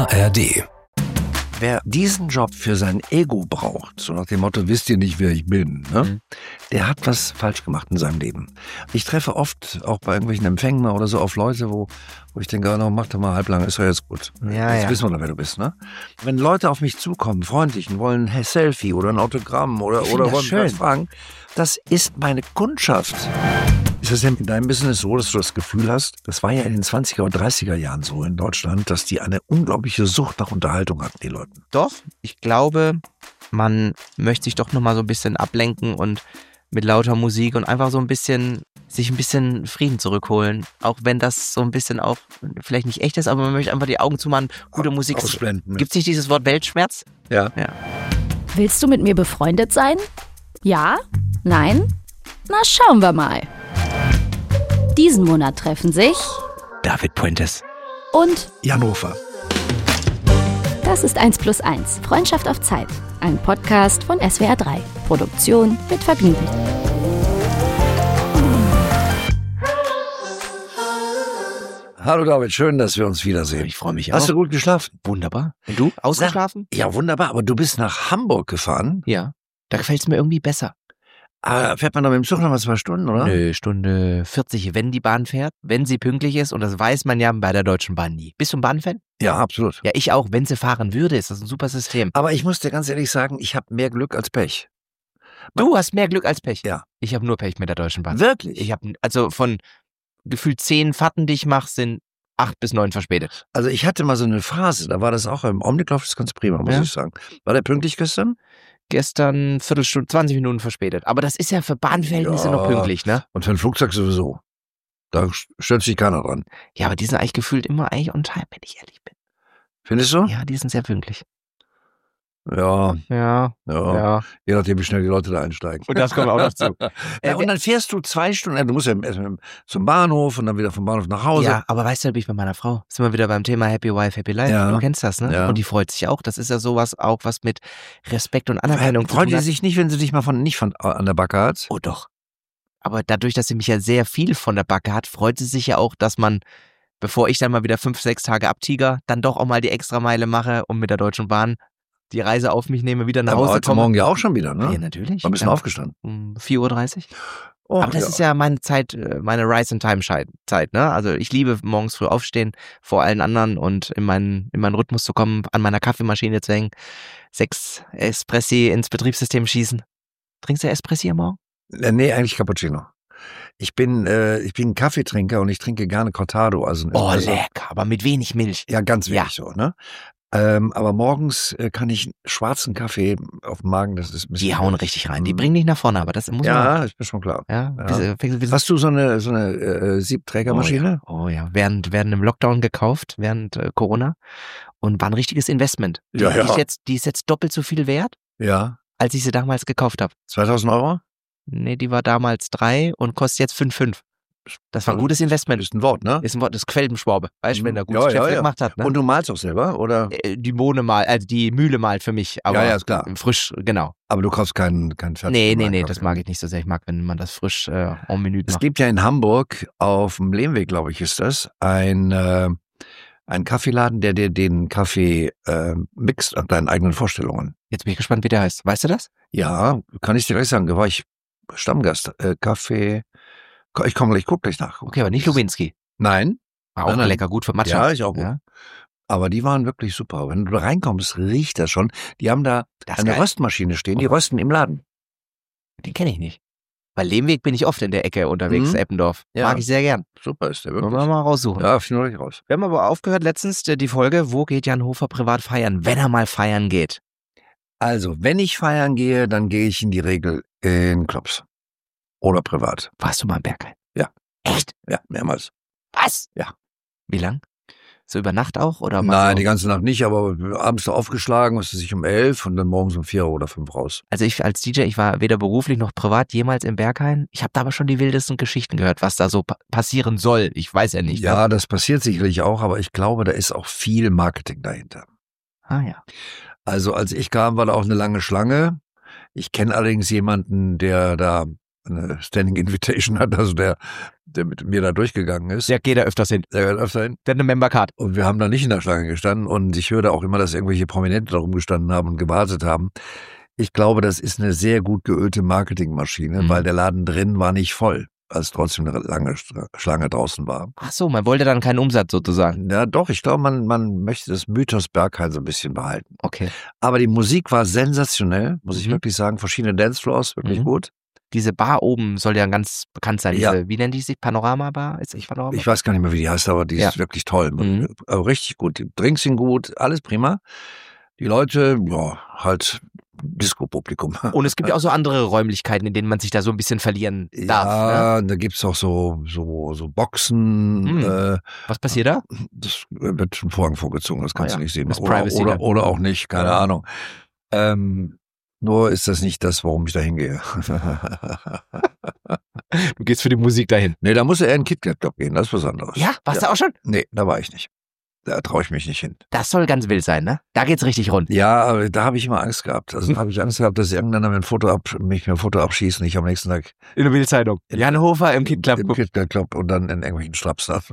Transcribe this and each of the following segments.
ARD. Wer diesen Job für sein Ego braucht, so nach dem Motto, wisst ihr nicht, wer ich bin, ne? Der hat was falsch gemacht in seinem Leben. Ich treffe oft, auch bei irgendwelchen Empfängen oder so, auf Leute, wo ich denke, oh, mach doch mal halblang, ist ja jetzt gut. Jetzt wissen wir doch, wer du bist, ne? Wenn Leute auf mich zukommen, freundlich, und wollen ein Selfie oder ein Autogramm oder wollen was fragen, das ist meine Kundschaft. Ist das denn in deinem Business so, dass du das Gefühl hast, das war ja in den 20er und 30er Jahren so in Deutschland, dass die eine unglaubliche Sucht nach Unterhaltung hatten, die Leute? Doch, ich glaube, man möchte sich doch nochmal so ein bisschen ablenken und mit lauter Musik und einfach so ein bisschen, sich ein bisschen Frieden zurückholen. Auch wenn das so ein bisschen auch vielleicht nicht echt ist, aber man möchte einfach die Augen zumachen, gute Musik. Ausblenden. Gibt es nicht dieses Wort Weltschmerz? Ja. Willst du mit mir befreundet sein? Ja? Nein? Na, schauen wir mal. Diesen Monat treffen sich David Puentes und Jan Hofer. das ist 1+1, Freundschaft auf Zeit. Ein Podcast von SWR 3. Produktion mit Vergnügen. Hallo David, schön, dass wir uns wiedersehen. Ich freue mich auch. Hast du gut geschlafen? Wunderbar. Und du? Ausgeschlafen? Ja, wunderbar, aber du bist nach Hamburg gefahren. Ja. Da gefällt es mir irgendwie besser. Fährt man doch mit dem Zug noch mal 2 Stunden, oder? Nö, Stunde 40, wenn die Bahn fährt, wenn sie pünktlich ist, und das weiß man ja bei der Deutschen Bahn nie. Bist du ein Bahnfan? Ja, absolut. Ja, ich auch. Wenn sie fahren würde, ist das ein super System. Aber ich muss dir ganz ehrlich sagen, ich habe mehr Glück als Pech. Du hast mehr Glück als Pech. Ja. Ich habe nur Pech mit der Deutschen Bahn. Wirklich? Ich habe, also von gefühlt 10 Fahrten, die ich mache, sind 8 bis 9 verspätet. Also ich hatte mal so eine Phase, da war das auch im Augenblick läuft das ganz prima, muss ich sagen. War der pünktlich gestern? Gestern Viertelstunde, 20 Minuten verspätet. Aber das ist ja für Bahnverhältnisse noch pünktlich, ne? Und für ein Flugzeug sowieso. Da stört sich keiner dran. Ja, aber die sind eigentlich gefühlt immer eigentlich on time, wenn ich ehrlich bin. Findest du? Ja, die sind sehr pünktlich. Ja. Ja. Je nachdem, wie schnell die Leute da einsteigen. Und das kommt auch noch zu. Ja, und dann fährst du 2 Stunden, du musst ja erst zum Bahnhof und dann wieder vom Bahnhof nach Hause. Ja, aber weißt du, da bin ich bei meiner Frau. Sind wir wieder beim Thema Happy Wife, Happy Life. Ja. Du kennst das, ne? Ja. Und die freut sich auch. Das ist ja sowas auch, was mit Respekt und Anerkennung zu Freut tun die hat. sich nicht, wenn sie dich mal nicht an der Backe hat? Oh doch. Aber dadurch, dass sie mich ja sehr viel von der Backe hat, freut sie sich ja auch, dass man, bevor ich dann mal wieder 5, 6 Tage abtiger, dann doch auch mal die Extrameile mache und mit der Deutschen Bahn die Reise auf mich nehme, wieder nach Aber Hause heute komme. Morgen ja auch schon wieder, ne? Ja, natürlich. War ein bisschen Ja. aufgestanden. Um 4:30 Uhr. Oh, Aber das ist ja meine Zeit, meine Rise-and-Time-Zeit, ne? Also ich liebe morgens früh aufstehen vor allen anderen und in meinen Rhythmus zu kommen, an meiner Kaffeemaschine zu hängen, 6 Espressi ins Betriebssystem schießen. Trinkst du Espressi am Morgen? Nee, eigentlich Cappuccino. Ich bin Kaffeetrinker und ich trinke gerne Cortado. Also Lecker, aber mit wenig Milch. Ja, ganz wenig Ja. so, ne? Aber morgens kann ich schwarzen Kaffee auf dem Magen, das ist ein bisschen... Die hauen richtig rein. Die bringen dich nach vorne, aber das muss man... Ja, ist mir schon klar. Ja. Hast du so eine Siebträgermaschine? Oh ja. Während im Lockdown gekauft, während Corona. Und war ein richtiges Investment. Ja. Die ist jetzt doppelt so viel wert, Ja. als ich sie damals gekauft habe. 2.000 Euro? Nee, die war damals 3 und kostet jetzt 5,5. Das war ein gutes Investment. Ist ein Wort, ne? Ist ein Wort, das Quellenschwabe. Weißt du, wenn der Ja, gutes Chef ja. gemacht hat, ne? Und du malst auch selber, oder? Die Bohne malt, also die Mühle malt für mich, aber Ja, ist klar. frisch, genau. Aber du kaufst keinen fertigen Nee, Kaffee. das mag ich nicht so sehr. Ich mag, wenn man das frisch en minute Es macht. gibt ja in Hamburg, auf dem Lehmweg, glaube ich, ist das, ein Kaffeeladen, der dir den Kaffee mixt nach deinen eigenen Vorstellungen. Jetzt bin ich gespannt, wie der heißt. Weißt du das? Ja, kann ich dir gleich sagen, da war ich Stammgast. Kaffee, ich guck gleich nach. Okay, aber nicht Lewinsky. Nein. War auch Nein. lecker, gut für Matcha. Ja, ich auch. Ja. Aber die waren wirklich super. Wenn du da reinkommst, riecht das schon. Die haben da Das ist eine geil. Röstmaschine stehen, die rösten im Laden. Den kenne ich nicht. Bei Lehmweg bin ich oft in der Ecke unterwegs, Eppendorf. Ja. Mag ich sehr gern. Super ist der Wollen wirklich. wir mal raussuchen. Ja, finde ich raus. Wir haben aber aufgehört letztens die Folge, wo geht Jan Hofer privat feiern, wenn er mal feiern geht. Also, wenn ich feiern gehe, dann gehe ich in die Regel in Clubs. Oder privat. Warst du mal im Berghain? Ja. Echt? Ja, mehrmals. Was? Ja. Wie lang? So über Nacht auch? Oder mal Nein, so? die ganze Nacht nicht, aber abends da aufgeschlagen, was weiß ich, um 11 und dann morgens um 4 oder 5 raus. Also ich als DJ, ich war weder beruflich noch privat jemals im Berghain. Ich habe da aber schon die wildesten Geschichten gehört, was da so passieren soll. Ich weiß ja nicht. Ja, das passiert sicherlich auch, aber ich glaube, da ist auch viel Marketing dahinter. Ah ja. Also als ich kam, war da auch eine lange Schlange. Ich kenne allerdings jemanden, der da eine Standing Invitation hat, also der mit mir da durchgegangen ist. Der geht da öfters hin. Der geht öfter hin. Der hat eine Membercard. Und wir haben da nicht in der Schlange gestanden und ich höre da auch immer, dass irgendwelche Prominente da rumgestanden haben und gewartet haben. Ich glaube, das ist eine sehr gut geölte Marketingmaschine, weil der Laden drin war nicht voll, als trotzdem eine lange Schlange draußen war. Ach so, man wollte dann keinen Umsatz sozusagen. Ja, doch, ich glaube, man möchte das Mythos Berghain so ein bisschen behalten. Okay. Aber die Musik war sensationell, muss ich wirklich sagen. Verschiedene Dancefloors, wirklich gut. Diese Bar oben soll ja ganz bekannt sein. Ja. Wie nennt die sich? Panorama-Bar? Ist nicht Panorama? Ich weiß gar nicht mehr, wie die heißt, aber die ist wirklich toll. Also richtig gut. Die Drinks sind gut, alles prima. Die Leute, ja, halt Disco-Publikum. Und es gibt ja auch so andere Räumlichkeiten, in denen man sich da so ein bisschen verlieren darf. Ja, ne? da gibt's auch so Boxen. Was passiert da? Das wird schon Vorhang vorgezogen, das kannst du nicht sehen. Das Privacy Oder auch nicht, keine Ahnung. Nur ist das nicht das, warum ich da hingehe. Du gehst für die Musik dahin. Nee, da muss er eher in den KitKat-Club gehen, das ist was anderes. Ja, warst du auch schon? Nee, da war ich nicht. Da traue ich mich nicht hin. Das soll ganz wild sein, ne? Da geht's richtig rund. Ja, aber da habe ich immer Angst gehabt. Also da habe ich Angst gehabt, dass irgendeiner mir ein Foto abschießt und ich am nächsten Tag In der Bildzeitung. Jan Hofer im KitKat im KitKat-Club und dann in irgendwelchen Strapsnaff.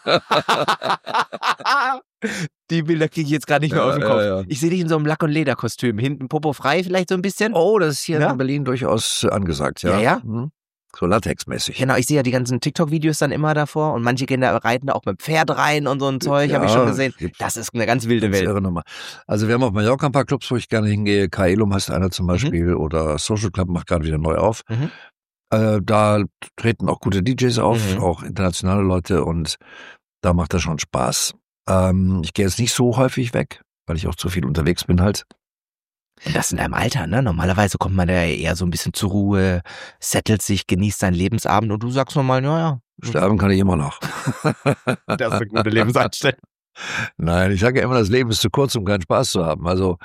Die Bilder kriege ich jetzt gerade nicht mehr aus dem Kopf. Ja. Ich sehe dich in so einem Lack- und Lederkostüm. Hinten Popo frei vielleicht so ein bisschen. Oh, das ist hier Ja? in Berlin durchaus angesagt, ja. Ja? Mhm. So latexmäßig. Genau, ich sehe ja die ganzen TikTok-Videos dann immer davor und manche gehen da, reiten da auch mit dem Pferd rein und so ein Zeug, habe ich schon gesehen. Das ist eine ganz wilde Welt. Irre Nummer. Also wir haben auf Mallorca ein paar Clubs, wo ich gerne hingehe. Kaelum heißt einer zum Beispiel oder Social Club macht gerade wieder neu auf. Da treten auch gute DJs auf, auch internationale Leute und da macht das schon Spaß. Ich gehe jetzt nicht so häufig weg, weil ich auch zu viel unterwegs bin halt. Und das in einem Alter, ne? Normalerweise kommt man da ja eher so ein bisschen zur Ruhe, settelt sich, genießt seinen Lebensabend und du sagst nochmal, ja. Sterben kann ich immer noch. Das ist eine gute Lebenseinstellung. Nein, ich sage ja immer, das Leben ist zu kurz, um keinen Spaß zu haben. Also,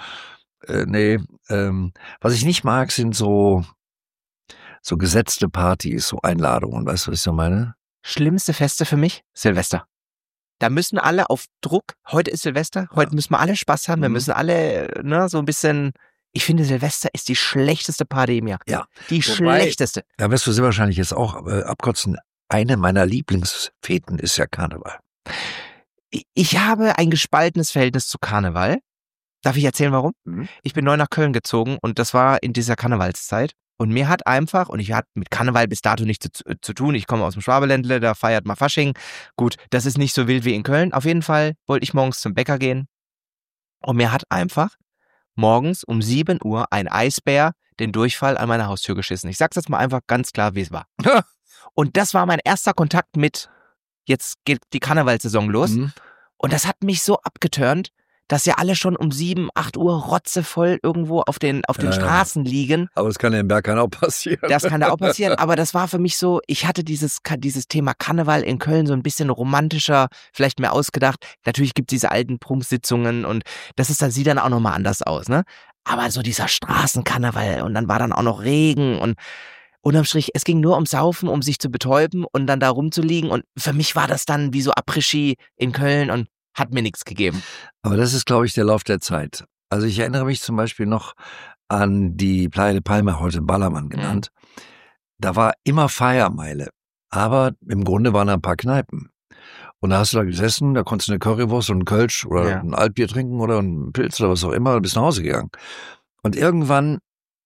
was ich nicht mag, sind so gesetzte Partys, so Einladungen. Weißt du, was ich so meine? Schlimmste Feste für mich? Silvester. Da müssen alle auf Druck, heute ist Silvester, heute müssen wir alle Spaß haben, wir müssen alle, ne, so ein bisschen, ich finde Silvester ist die schlechteste Party im Jahr. Ja. Die schlechteste. Da wirst du sehr wahrscheinlich jetzt auch abkotzen. Eine meiner Lieblingsfeten ist ja Karneval. Ich habe ein gespaltenes Verhältnis zu Karneval. Darf ich erzählen, warum? Ich bin neu nach Köln gezogen und das war in dieser Karnevalszeit. Und mir hat einfach, und ich hatte mit Karneval bis dato nichts zu tun, ich komme aus dem Schwabeländle, da feiert man Fasching. Gut, das ist nicht so wild wie in Köln. Auf jeden Fall wollte ich morgens zum Bäcker gehen und mir hat einfach morgens um 7 Uhr ein Eisbär den Durchfall an meine Haustür geschissen. Ich sag's jetzt mal einfach ganz klar, wie es war. Und das war mein erster Kontakt mit, jetzt geht die Karnevalsaison los. Und das hat mich so abgeturnt, dass ja alle schon um 7, 8 Uhr rotzevoll irgendwo auf den Straßen liegen. Aber das kann ja im Berghain auch passieren. Das kann da auch passieren, aber das war für mich so, ich hatte dieses Thema Karneval in Köln so ein bisschen romantischer, vielleicht mehr ausgedacht. Natürlich gibt es diese alten Prunksitzungen und sieht dann auch nochmal anders aus, ne? Aber so dieser Straßenkarneval und dann war dann auch noch Regen und unterm Strich, es ging nur ums Saufen, um sich zu betäuben und dann da rumzuliegen und für mich war das dann wie so Après-Ski in Köln und hat mir nichts gegeben. Aber das ist, glaube ich, der Lauf der Zeit. Also ich erinnere mich zum Beispiel noch an die Playa de Palma, heute Ballermann genannt. Da war immer Feiermeile, aber im Grunde waren da ein paar Kneipen. Und da hast du da gesessen, da konntest du eine Currywurst und einen Kölsch oder ein Altbier trinken oder einen Pilz oder was auch immer, und bist nach Hause gegangen. Und irgendwann,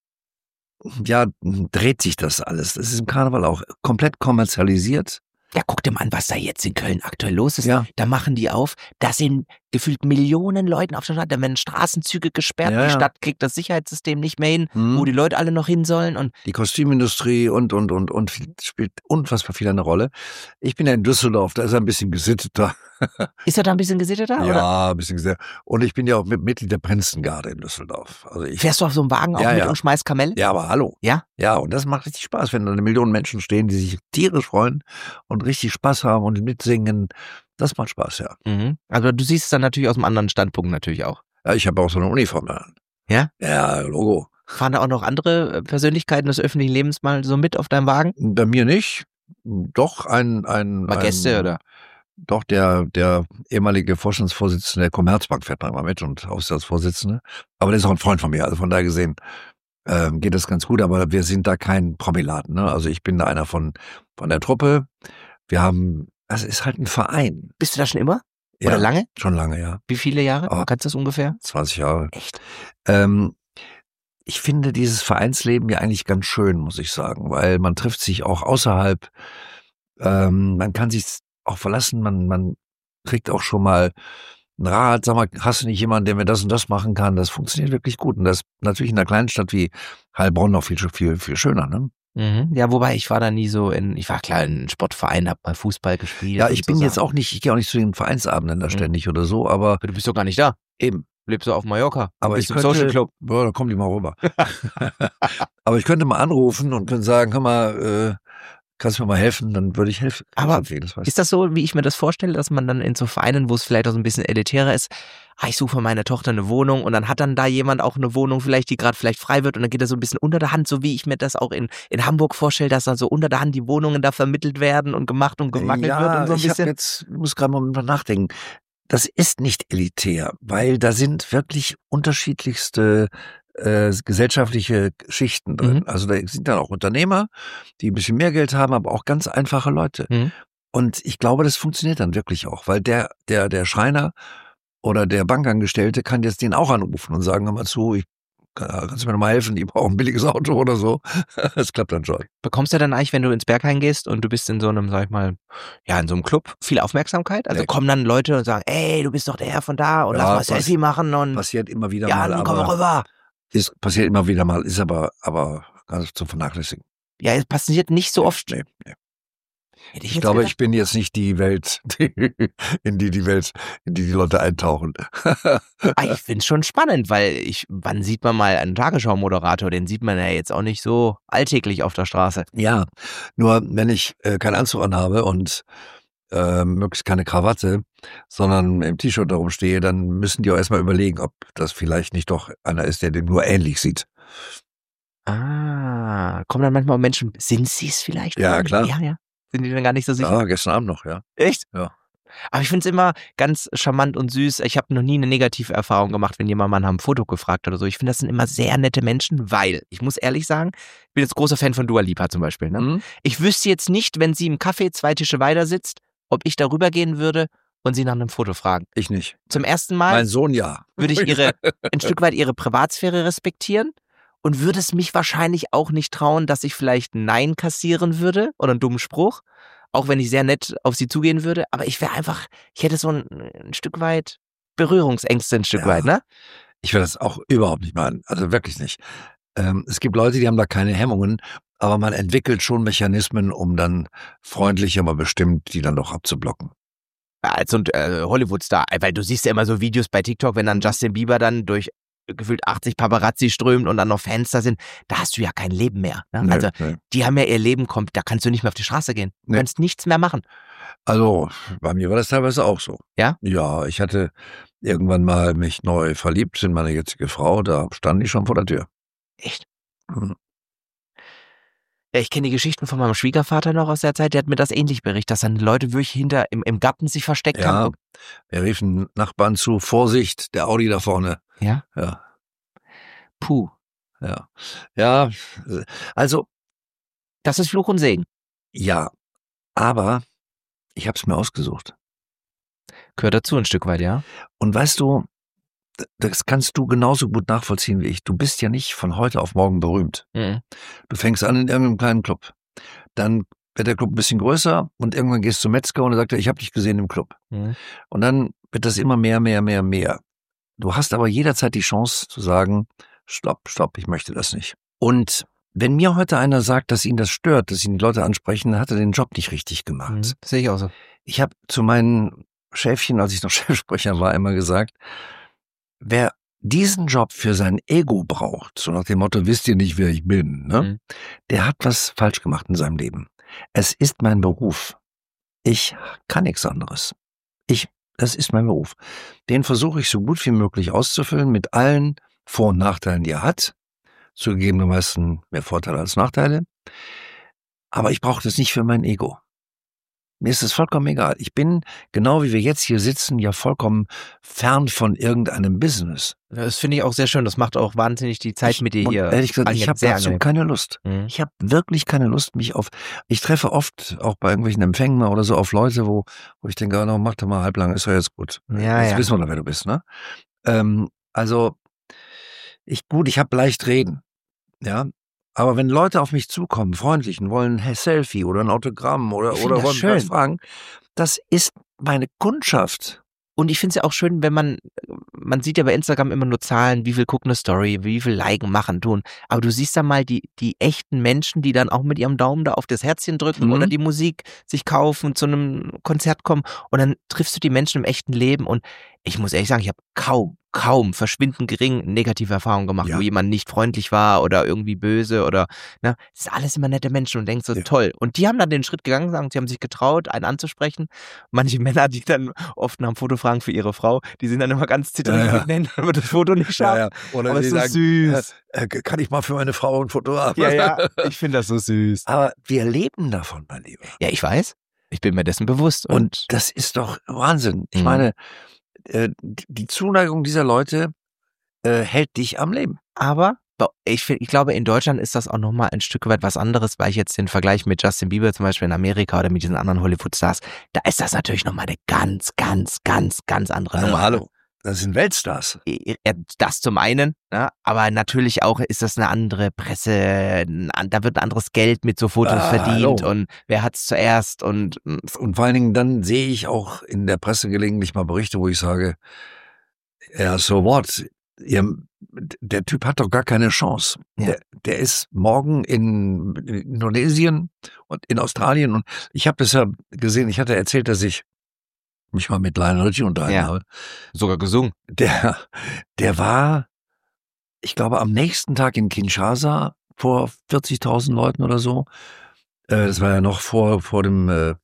ja, dreht sich das alles. Das ist im Karneval auch komplett kommerzialisiert. Ja, guck dir mal an, was da jetzt in Köln aktuell los ist. Ja. Da machen die auf, da sind gefühlt Millionen Leute auf der Straße, da werden Straßenzüge gesperrt, Ja, die ja. Stadt kriegt das Sicherheitssystem nicht mehr hin, wo die Leute alle noch hin sollen und Die Kostümindustrie und spielt unfassbar viel eine Rolle. Ich bin ja in Düsseldorf, da ist er ein bisschen gesitteter. ist er da ein bisschen gesitteter? Oder? Ja, ein bisschen gesitteter. Und ich bin ja auch Mitglied der Prinzengarde in Düsseldorf. Also Fährst du auf so einem Wagen auch Ja, mit ja. und schmeißt Kamelle? Ja, aber hallo. Ja? Ja, und das macht richtig Spaß, wenn da 1 Million Menschen stehen, die sich tierisch freuen und richtig Spaß haben und mitsingen. Das macht Spaß, ja. Mhm. Also du siehst es dann natürlich aus einem anderen Standpunkt natürlich auch. Ja, ich habe auch so eine Uniform an. Ja? Ja, Logo. Fahren da auch noch andere Persönlichkeiten des öffentlichen Lebens mal so mit auf deinem Wagen? Bei mir nicht. Doch Mal Gäste oder? Doch, der ehemalige Vorstandsvorsitzende der Commerzbank fährt manchmal mit und Aufsichtsratsvorsitzende. Aber der ist auch ein Freund von mir, also von daher gesehen geht das ganz gut, aber wir sind da kein Promiladen, ne? Also ich bin da einer von der Truppe. Es ist halt ein Verein. Bist du da schon immer? Ja, Oder lange? Schon lange, ja. Wie viele Jahre? Oh. Kannst du das ungefähr? 20 Jahre. Echt? Ich finde dieses Vereinsleben ja eigentlich ganz schön, muss ich sagen, weil man trifft sich auch außerhalb, man kann sich auch verlassen, man kriegt auch schon mal einen Rat, sag mal, hast du nicht jemanden, der mir das und das machen kann? Das funktioniert wirklich gut und das ist natürlich in einer kleinen Stadt wie Heilbronn noch viel schöner, ne? Mhm. Ja, wobei ich war da nie so ich war klar in Sportverein, hab mal Fußball gespielt. Ja, ich bin jetzt auch nicht, ich gehe auch nicht zu den Vereinsabenden da ständig oder so, aber du bist doch gar nicht da. eben. Lebst du auf Mallorca? Aber bist ich im Social Club. Boah, da kommen die mal rüber. Aber ich könnte mal anrufen und könnte sagen, hör mal, kannst du mir mal helfen? Dann würde ich helfen. Aber ist das so, wie ich mir das vorstelle, dass man dann in so Vereinen, wo es vielleicht auch so ein bisschen elitärer ist, ich suche für meine Tochter eine Wohnung und dann hat dann da jemand auch eine Wohnung vielleicht, die gerade vielleicht frei wird und dann geht er so ein bisschen unter der Hand, so wie ich mir das auch in Hamburg vorstelle, dass dann so unter der Hand die Wohnungen da vermittelt werden und gemacht und gewackelt wird und so ein bisschen. Ich muss gerade mal nachdenken. Das ist nicht elitär, weil da sind wirklich unterschiedlichste gesellschaftliche Schichten drin. Mhm. Also da sind dann auch Unternehmer, die ein bisschen mehr Geld haben, aber auch ganz einfache Leute. Mhm. Und ich glaube, das funktioniert dann wirklich auch, weil der Schreiner oder der Bankangestellte kann jetzt den auch anrufen und sagen, hör mal zu, kannst du mir noch mal helfen, ich brauche ein billiges Auto oder so. Das klappt dann schon. Bekommst du dann eigentlich, wenn du ins Berghain gehst und du bist in so einem, sag ich mal, ja, in so einem Club, viel Aufmerksamkeit? Also kommen dann Leute und sagen, ey, du bist doch der Herr von da und lass mal Selfie machen und passiert immer wieder ja, mal. dann komm rüber. Passiert immer wieder mal, ist aber ganz zu vernachlässigen. Ja, es passiert nicht so oft. Nee. Ich glaube, gedacht? ich bin jetzt nicht die Welt, in die die Leute eintauchen. Ich find's schon spannend, weil wann sieht man mal einen Tagesschau-Moderator? Den sieht man ja jetzt auch nicht so alltäglich auf der Straße. Ja, nur wenn ich keinen Anzug anhabe und möglichst keine Krawatte, sondern im T-Shirt darum stehe, dann müssen die auch erstmal überlegen, ob das vielleicht nicht doch einer ist, der dem nur ähnlich sieht. Kommen dann manchmal Menschen, sind sie es vielleicht? Ja, klar. Ja. Sind die dann gar nicht so sicher? Ja, gestern Abend noch, ja. Echt? Ja. Aber ich find's immer ganz charmant und süß. Ich habe noch nie eine negative Erfahrung gemacht, wenn jemand mal nach einem Foto gefragt hat oder so. Ich finde, das sind immer sehr nette Menschen, weil, ich muss ehrlich sagen, ich bin jetzt großer Fan von Dua Lipa zum Beispiel. Ne? Mhm. Ich wüsste jetzt nicht, wenn sie im Café 2 Tische weiter sitzt, ob ich darüber gehen würde und sie nach einem Foto fragen. Ich nicht. Zum ersten Mal Mein Sohn ja. würde ich ein Stück weit ihre Privatsphäre respektieren und würde es mich wahrscheinlich auch nicht trauen, dass ich vielleicht ein Nein kassieren würde oder einen dummen Spruch, auch wenn ich sehr nett auf sie zugehen würde, aber ich hätte so ein Stück weit Berührungsängste ein Stück weit, ne? Ich will das auch überhaupt nicht machen, also wirklich nicht. Es gibt Leute, die haben da keine Hemmungen, aber man entwickelt schon Mechanismen, um dann freundlich, aber bestimmt die dann doch abzublocken. Als so ein Hollywood-Star, weil du siehst ja immer so Videos bei TikTok, wenn dann Justin Bieber dann durch gefühlt 80 Paparazzi strömt und dann noch Fans da sind, da hast du ja kein Leben mehr. Ne? Nee, also nee. Die haben ja ihr Leben da kannst du nicht mehr auf die Straße gehen. Du kannst nichts mehr machen. Also bei mir war das teilweise auch so. Ja? Ja, ich hatte irgendwann mal mich neu verliebt in meine jetzige Frau, da stand ich schon vor der Tür. Echt? Mhm. Ja, ich kenne die Geschichten von meinem Schwiegervater noch aus der Zeit, der hat mir das ähnlich berichtet, dass dann Leute wirklich im Garten sich versteckt haben. Wir riefen Nachbarn zu, Vorsicht, der Audi da vorne. Ja? Ja. Puh. Ja. Ja, also. Das ist Fluch und Segen. Ja, aber ich habe es mir ausgesucht. Gehört dazu ein Stück weit, ja? Und weißt du, das kannst du genauso gut nachvollziehen wie ich. Du bist ja nicht von heute auf morgen berühmt. Mhm. Du fängst an in irgendeinem kleinen Club. Dann wird der Club ein bisschen größer und irgendwann gehst du zum Metzger und er sagt, ich habe dich gesehen im Club. Mhm. Und dann wird das immer mehr. Du hast aber jederzeit die Chance zu sagen, stopp, ich möchte das nicht. Und wenn mir heute einer sagt, dass ihn das stört, dass ihn die Leute ansprechen, dann hat er den Job nicht richtig gemacht. Mhm. Sehe ich auch so. Ich habe zu meinen Chefchen, als ich noch Chefsprecher war, immer gesagt, wer diesen Job für sein Ego braucht, so nach dem Motto, wisst ihr nicht, wer ich bin, ne? Der hat was falsch gemacht in seinem Leben. Es ist mein Beruf. Ich kann nichts anderes. Das ist mein Beruf. Den versuche ich so gut wie möglich auszufüllen mit allen Vor- und Nachteilen, die er hat. Zugegebenermaßen mehr Vorteile als Nachteile. Aber ich brauche das nicht für mein Ego. Mir ist es vollkommen egal. Ich bin, genau wie wir jetzt hier sitzen, ja vollkommen fern von irgendeinem Business. Das finde ich auch sehr schön. Das macht auch wahnsinnig die Zeit mit dir hier. Ehrlich gesagt, ich habe dazu keine Lust. Mhm. Ich habe wirklich keine Lust, ich treffe oft auch bei irgendwelchen Empfängen oder so auf Leute, wo ich denke, oh, mach doch mal halblang, ist ja jetzt gut. Jetzt wissen wir doch, wer du bist, ne? Also, ich habe leicht reden, ja. Aber wenn Leute auf mich zukommen, freundlich, und wollen ein Selfie oder ein Autogramm oder wollen was fragen, das ist meine Kundschaft. Und ich finde es ja auch schön, wenn man sieht ja bei Instagram immer nur Zahlen, wie viel gucken eine Story, wie viel liken, machen, tun. Aber du siehst dann mal die echten Menschen, die dann auch mit ihrem Daumen da auf das Herzchen drücken oder die Musik sich kaufen, zu einem Konzert kommen und dann triffst du die Menschen im echten Leben und ich muss ehrlich sagen, ich habe kaum, verschwindend gering negative Erfahrungen gemacht, wo jemand nicht freundlich war oder irgendwie böse oder, ne, das ist alles immer nette Menschen und denkst so, toll. Und die haben dann den Schritt gegangen, sagen, sie haben sich getraut, einen anzusprechen. Manche Männer, die dann oft nach einem Foto fragen für ihre Frau, die sind dann immer ganz zitterig mit Händen, aber das Foto nicht scharf. Oder aber die ist so sagen, süß. Kann ich mal für meine Frau ein Foto haben? Ja, ich finde das so süß. Aber wir leben davon, mein Lieber. Ja, ich weiß. Ich bin mir dessen bewusst. Und das ist doch Wahnsinn. Ich meine, die Zuneigung dieser Leute hält dich am Leben. Aber ich glaube, in Deutschland ist das auch nochmal ein Stück weit was anderes, weil ich jetzt den Vergleich mit Justin Bieber zum Beispiel in Amerika oder mit diesen anderen Hollywood-Stars, da ist das natürlich nochmal eine ganz, ganz, ganz, ganz andere Nummer. Hallo, das sind Weltstars. Das zum einen, ne? Aber natürlich auch ist das eine andere Presse, da wird ein anderes Geld mit so Fotos verdient und wer hat's zuerst und vor allen Dingen dann sehe ich auch in der Presse gelegentlich mal Berichte, wo ich sage, ja, so what? Der Typ hat doch gar keine Chance. Ja. Der ist morgen in Indonesien und in Australien und ich habe das ja gesehen, ich hatte erzählt, dass ich mich mal mit Lionel Richie unterhalten habe. Sogar gesungen. Der war, ich glaube, am nächsten Tag in Kinshasa vor 40.000 Leuten oder so. Das war ja noch vor dem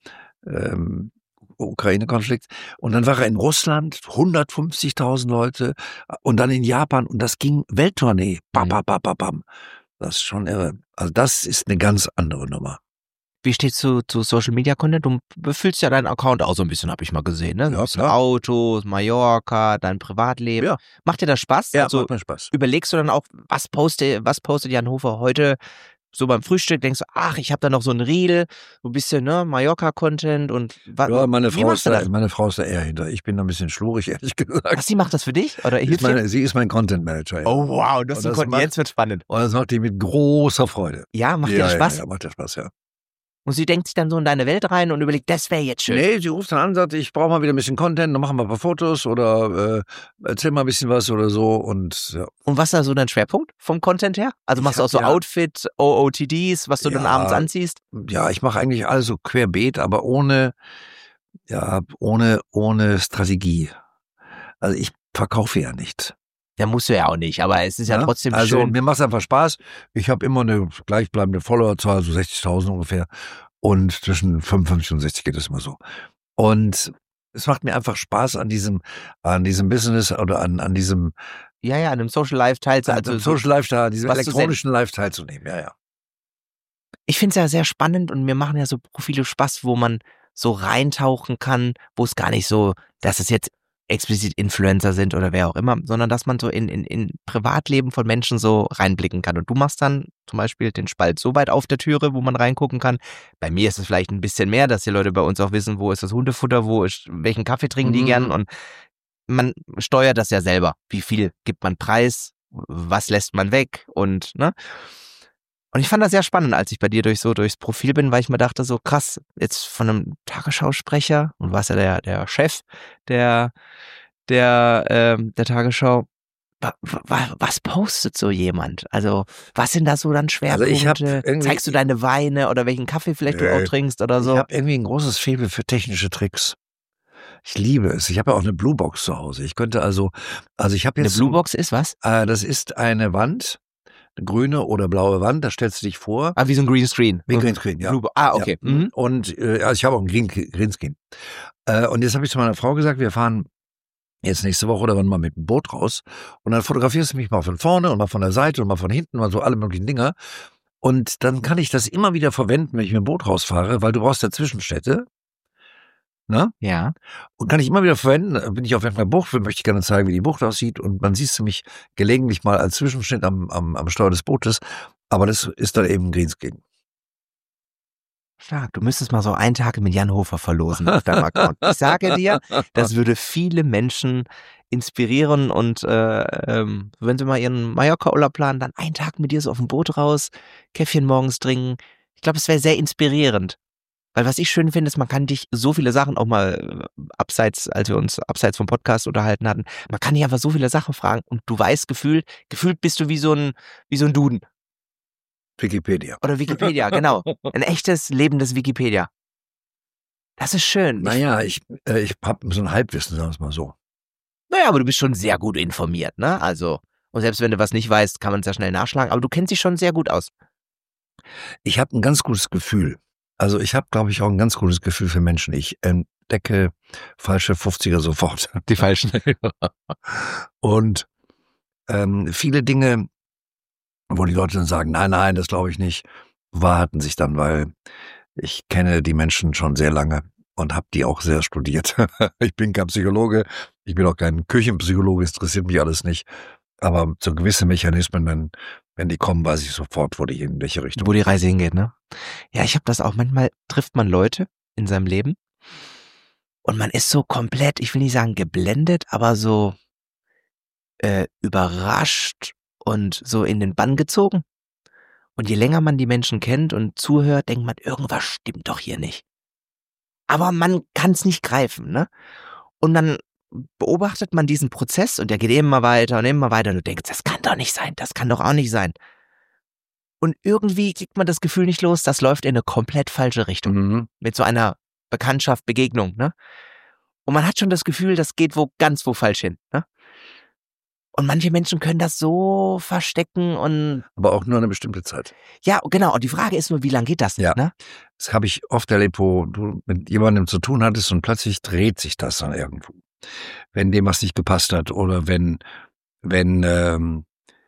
Ukraine-Konflikt. Und dann war er in Russland, 150.000 Leute. Und dann in Japan. Und das ging Welttournee. Bam, bam, bam, bam, bam. Das ist schon irre. Also das ist eine ganz andere Nummer. Wie stehst du zu Social Media Content? Du befüllst ja deinen Account auch so ein bisschen, habe ich mal gesehen, ne? Ja, klar. Autos, Mallorca, dein Privatleben. Ja. Macht dir das Spaß? Ja, macht mir Spaß. Überlegst du dann auch, was postet Jan Hofer heute? So beim Frühstück denkst du, ach, ich habe da noch so ein Reel, so ein bisschen, ne, Mallorca-Content und was. Ja, meine Frau ist da eher hinter. Ich bin da ein bisschen schlurig, ehrlich gesagt. Ach, sie macht das für dich? Oder sie ist mein Content-Manager. Ja. Oh, wow, jetzt wird spannend. Und das macht die mit großer Freude. Ja, macht dir das Spaß? Ja, macht dir Spaß, ja. Und sie denkt sich dann so in deine Welt rein und überlegt, das wäre jetzt schön. Nee, sie ruft dann an und sagt, ich brauche mal wieder ein bisschen Content, dann machen wir ein paar Fotos oder erzähl mal ein bisschen was oder so. Und ja. Und was ist da so dein Schwerpunkt vom Content her? Also machst du auch so Outfit, OOTDs, was du dann abends anziehst? Ja, ich mache eigentlich alles so querbeet, aber ohne Strategie. Also ich verkaufe ja nicht. Ja, musst du ja auch nicht, aber es ist ja trotzdem schön. Also mir macht es einfach Spaß. Ich habe immer eine gleichbleibende Followerzahl, so 60.000 ungefähr. Und zwischen 55 und 60 geht es immer so. Und es macht mir einfach Spaß an diesem Business oder an diesem... Ja, an einem Social Life teilzunehmen. Also Social Lifestyle, diesem elektronischen Life teilzunehmen, ja. Ich finde es ja sehr spannend und mir machen ja so Profile Spaß, wo man so reintauchen kann, wo es gar nicht so, dass es jetzt explizit Influencer sind oder wer auch immer, sondern dass man so in Privatleben von Menschen so reinblicken kann. Und du machst dann zum Beispiel den Spalt so weit auf der Türe, wo man reingucken kann. Bei mir ist es vielleicht ein bisschen mehr, dass die Leute bei uns auch wissen, wo ist das Hundefutter, welchen Kaffee trinken die gern und man steuert das ja selber. Wie viel gibt man preis, was lässt man weg und, ne? Und ich fand das sehr spannend, als ich bei dir durchs Profil bin, weil ich mir dachte, so krass, jetzt von einem Tagesschausprecher, und du warst ja der Chef der Tagesschau, was postet so jemand? Also, was sind da so dann Schwerpunkte? Also zeigst du deine Weine oder welchen Kaffee vielleicht du auch trinkst oder so? Ich habe irgendwie ein großes Faible für technische Tricks. Ich liebe es. Ich habe ja auch eine Bluebox zu Hause. Ich könnte also ich habe jetzt... Eine Bluebox ist was? Das ist eine Wand, eine grüne oder blaue Wand, da stellst du dich vor. Wie so ein Greenscreen. Wie ein Greenscreen, ja. Okay. Ja. Mhm. Und ich habe auch einen Greenscreen. Und jetzt habe ich zu meiner Frau gesagt, wir fahren jetzt nächste Woche oder wann mal mit dem Boot raus und dann fotografierst du mich mal von vorne und mal von der Seite und mal von hinten, mal so alle möglichen Dinger. Und dann kann ich das immer wieder verwenden, wenn ich mit dem Boot rausfahre, weil du brauchst ja Zwischenstädte. Ne? Ja. Und kann ich immer wieder verwenden. Bin ich auf einer Bucht, möchte ich gerne zeigen, wie die Bucht aussieht. Und man siehst du mich gelegentlich mal als Zwischenschnitt am Steuer des Bootes. Aber das ist dann eben Greenskin. Stark. Du müsstest mal so einen Tag mit Jan Hofer verlosen auf deinem Account. Ich sage dir, das würde viele Menschen inspirieren und wenn sie mal ihren Mallorca-Urlaub planen, dann einen Tag mit dir so auf dem Boot raus, Käffchen morgens trinken. Ich glaube, es wäre sehr inspirierend. Weil was ich schön finde, ist, man kann dich so viele Sachen auch mal abseits, als wir uns abseits vom Podcast unterhalten hatten, man kann dich einfach so viele Sachen fragen und du weißt gefühlt bist du wie so ein Duden. Wikipedia. Oder Wikipedia, genau. Ein echtes, lebendes Wikipedia. Das ist schön. Naja, ich habe so ein Halbwissen, sagen wir es mal so. Naja, aber du bist schon sehr gut informiert, ne? Also, und selbst wenn du was nicht weißt, kann man es ja schnell nachschlagen, aber du kennst dich schon sehr gut aus. Ich habe ein ganz gutes Gefühl. Also ich habe, glaube ich, auch ein ganz gutes Gefühl für Menschen. Ich entdecke falsche 50er sofort. Die falschen. Und viele Dinge, wo die Leute dann sagen, nein, das glaube ich nicht, bewahrheiten sich dann, weil ich kenne die Menschen schon sehr lange und habe die auch sehr studiert. Ich bin kein Psychologe, ich bin auch kein Küchenpsychologe, es interessiert mich alles nicht. Aber so gewisse Mechanismen, wenn die kommen, weiß ich sofort, in welche Richtung. Wo die Reise hingeht, ne? Ja, ich habe das auch. Manchmal trifft man Leute in seinem Leben und man ist so komplett, ich will nicht sagen geblendet, aber so überrascht und so in den Bann gezogen. Und je länger man die Menschen kennt und zuhört, denkt man, irgendwas stimmt doch hier nicht. Aber man kann es nicht greifen, ne? Und dann beobachtet man diesen Prozess und der geht immer weiter und immer weiter und du denkst, das kann doch nicht sein, das kann doch auch nicht sein. Und irgendwie kriegt man das Gefühl nicht los, das läuft in eine komplett falsche Richtung. Mhm. Mit so einer Bekanntschaft, Begegnung, ne? Und man hat schon das Gefühl, das geht ganz wo falsch hin, ne? Und manche Menschen können das so verstecken und... Aber auch nur eine bestimmte Zeit. Ja, genau. Und die Frage ist nur, wie lange geht das? Ja. Ne? Das habe ich oft erlebt, wo du mit jemandem zu tun hattest und plötzlich dreht sich das dann irgendwo. Wenn dem was nicht gepasst hat oder wenn du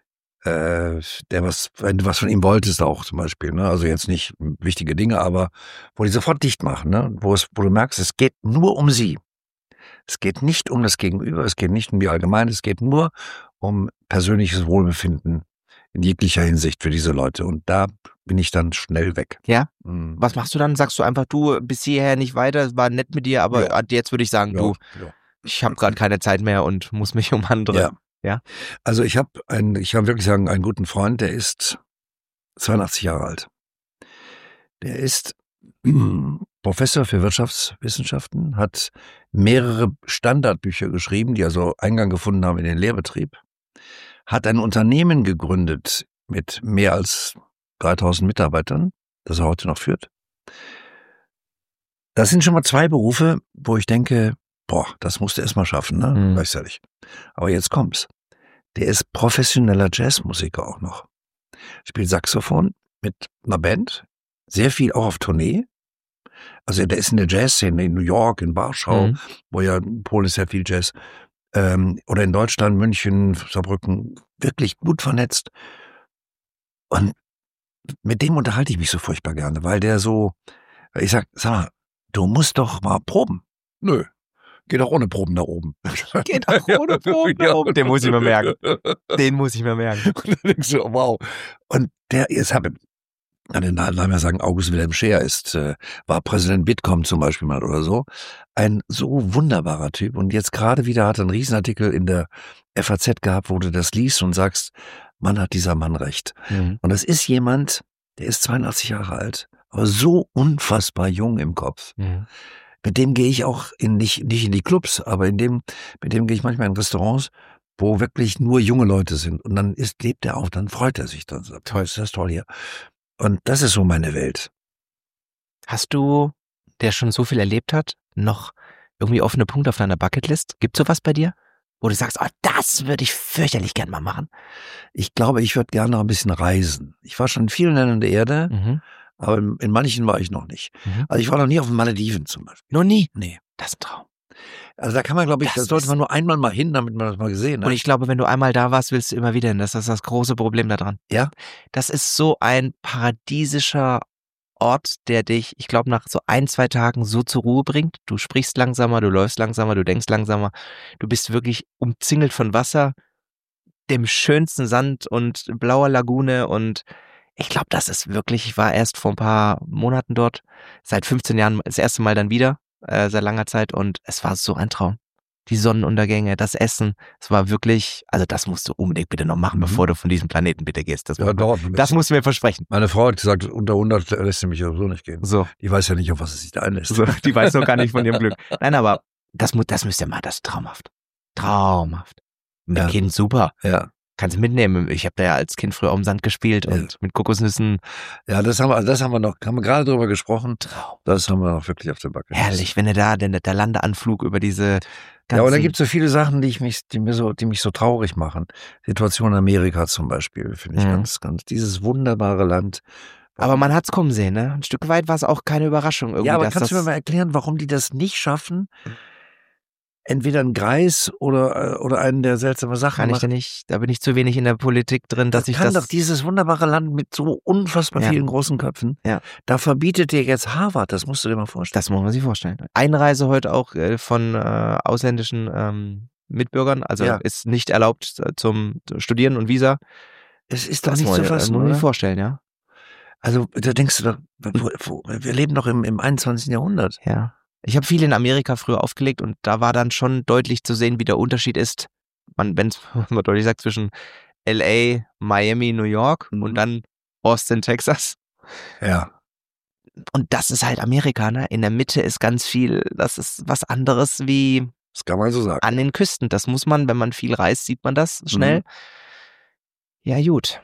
was von ihm wolltest auch zum Beispiel, ne? Also jetzt nicht wichtige Dinge, aber wo die sofort dicht machen, ne? Wo du merkst, es geht nur um sie. Es geht nicht um das Gegenüber, es geht nicht um die Allgemeine, es geht nur um persönliches Wohlbefinden in jeglicher Hinsicht für diese Leute. Und da bin ich dann schnell weg. Ja? Mhm. Was machst du dann? Sagst du einfach, du bis hierher nicht weiter, es war nett mit dir, aber jetzt würde ich sagen, ich habe gerade keine Zeit mehr und muss mich um andere. Ja? Also ich habe wirklich sagen, einen guten Freund, der ist 82 Jahre alt. Der ist Professor für Wirtschaftswissenschaften, hat mehrere Standardbücher geschrieben, die also Eingang gefunden haben in den Lehrbetrieb, hat ein Unternehmen gegründet mit mehr als 3000 Mitarbeitern, das er heute noch führt. Das sind schon mal 2 Berufe, wo ich denke, das musst du erst mal schaffen, ne? Gleichzeitig. Aber jetzt kommt's. Der ist professioneller Jazzmusiker auch noch. Spielt Saxophon mit einer Band, sehr viel auch auf Tournee. Also der ist in der Jazzszene in New York, in Warschau, wo ja in Polen ist ja viel Jazz, oder in Deutschland, München, Saarbrücken, wirklich gut vernetzt. Und mit dem unterhalte ich mich so furchtbar gerne, weil der so, ich sag mal, du musst doch mal proben. Nö. Geht auch ohne Proben da oben. Geht auch ohne Proben da oben. Den muss ich mir merken. Und dann denkst du, wow. Und jetzt den Namen ja sagen, August Wilhelm Scheer war Präsident Bitkom zum Beispiel mal oder so. Ein so wunderbarer Typ. Und jetzt gerade wieder hat er einen Riesenartikel in der FAZ gehabt, wo du das liest und sagst, Mann, hat dieser Mann recht. Und das ist jemand, der ist 82 Jahre alt, aber so unfassbar jung im Kopf. Mit dem gehe ich auch nicht in die Clubs, aber mit dem gehe ich manchmal in Restaurants, wo wirklich nur junge Leute sind. Und dann lebt er auf, dann freut er sich dann. Sagt, toll, ist das toll hier. Und das ist so meine Welt. Hast du, der schon so viel erlebt hat, noch irgendwie offene Punkte auf deiner Bucketlist? Gibt's sowas bei dir? Wo du sagst, das würde ich fürchterlich gern mal machen? Ich glaube, ich würde gerne noch ein bisschen reisen. Ich war schon in vielen Ländern der Erde, aber in manchen war ich noch nicht. Also ich war noch nie auf den Malediven zum Beispiel. Noch nie? Nee. Das ist ein Traum. Also da kann man, glaube ich, da sollte man nur einmal mal hin, damit man das mal gesehen hat. Und ich glaube, wenn du einmal da warst, willst du immer wieder hin. Das ist das große Problem daran. Ja? Das ist so ein paradiesischer Ort, der dich, ich glaube, nach so 1-2 Tagen so zur Ruhe bringt. Du sprichst langsamer, du läufst langsamer, du denkst langsamer. Du bist wirklich umzingelt von Wasser, dem schönsten Sand und blauer Lagune und ich glaube, das ist wirklich, ich war erst vor ein paar Monaten dort, seit 15 Jahren das erste Mal dann wieder, seit langer Zeit und es war so ein Traum. Die Sonnenuntergänge, das Essen, es war wirklich, also das musst du unbedingt bitte noch machen, bevor du von diesem Planeten bitte gehst. Das musst du mir versprechen. Meine Frau hat gesagt, unter 100 lässt sie mich sowieso nicht gehen. So. Die weiß ja nicht, auf was es sich da einlässt. So, die weiß noch gar nicht von ihrem Glück. Nein, aber das müsst ihr mal, das ist traumhaft. Traumhaft. Mit Kind super. Ja. Kannst du mitnehmen. Ich habe da ja als Kind früher am Sand gespielt und mit Kokosnüssen. Ja, haben wir gerade drüber gesprochen. Traum. Das haben wir noch wirklich auf der Backe. Herrlich, wenn du da, der Landeanflug über diese ganzen... Ja, und da gibt es so viele Sachen, die mich so traurig machen. Situation in Amerika zum Beispiel, finde ich ganz, dieses wunderbare Land. Aber man hat's kommen sehen, ne? Ein Stück weit war es auch keine Überraschung irgendwie. Ja, aber kannst du mir mal erklären, warum die das nicht schaffen? Entweder ein Greis oder einen der seltsame Sachen. Kann ich denn nicht, da bin ich zu wenig in der Politik drin, dass ich das... kann doch dieses wunderbere Land mit so unfassbar vielen großen Köpfen, da verbietet dir jetzt Harvard, das musst du dir mal vorstellen. Das muss man sich vorstellen. Einreise heute auch von ausländischen Mitbürgern, also ist nicht erlaubt zum Studieren und Visa. Es ist doch nicht zu fassen, Das muss man sich vorstellen, ja. Also da denkst du doch, wir leben doch im 21. Jahrhundert. Ja. Ich habe viel in Amerika früher aufgelegt und da war dann schon deutlich zu sehen, wie der Unterschied ist, wenn man deutlich sagt, zwischen LA, Miami, New York und dann Austin, Texas. Ja. Und das ist halt Amerika, ne? In der Mitte ist ganz viel, das ist was anderes wie das kann man so sagen. An den Küsten. Das muss man, wenn man viel reist, sieht man das schnell. Ja, gut.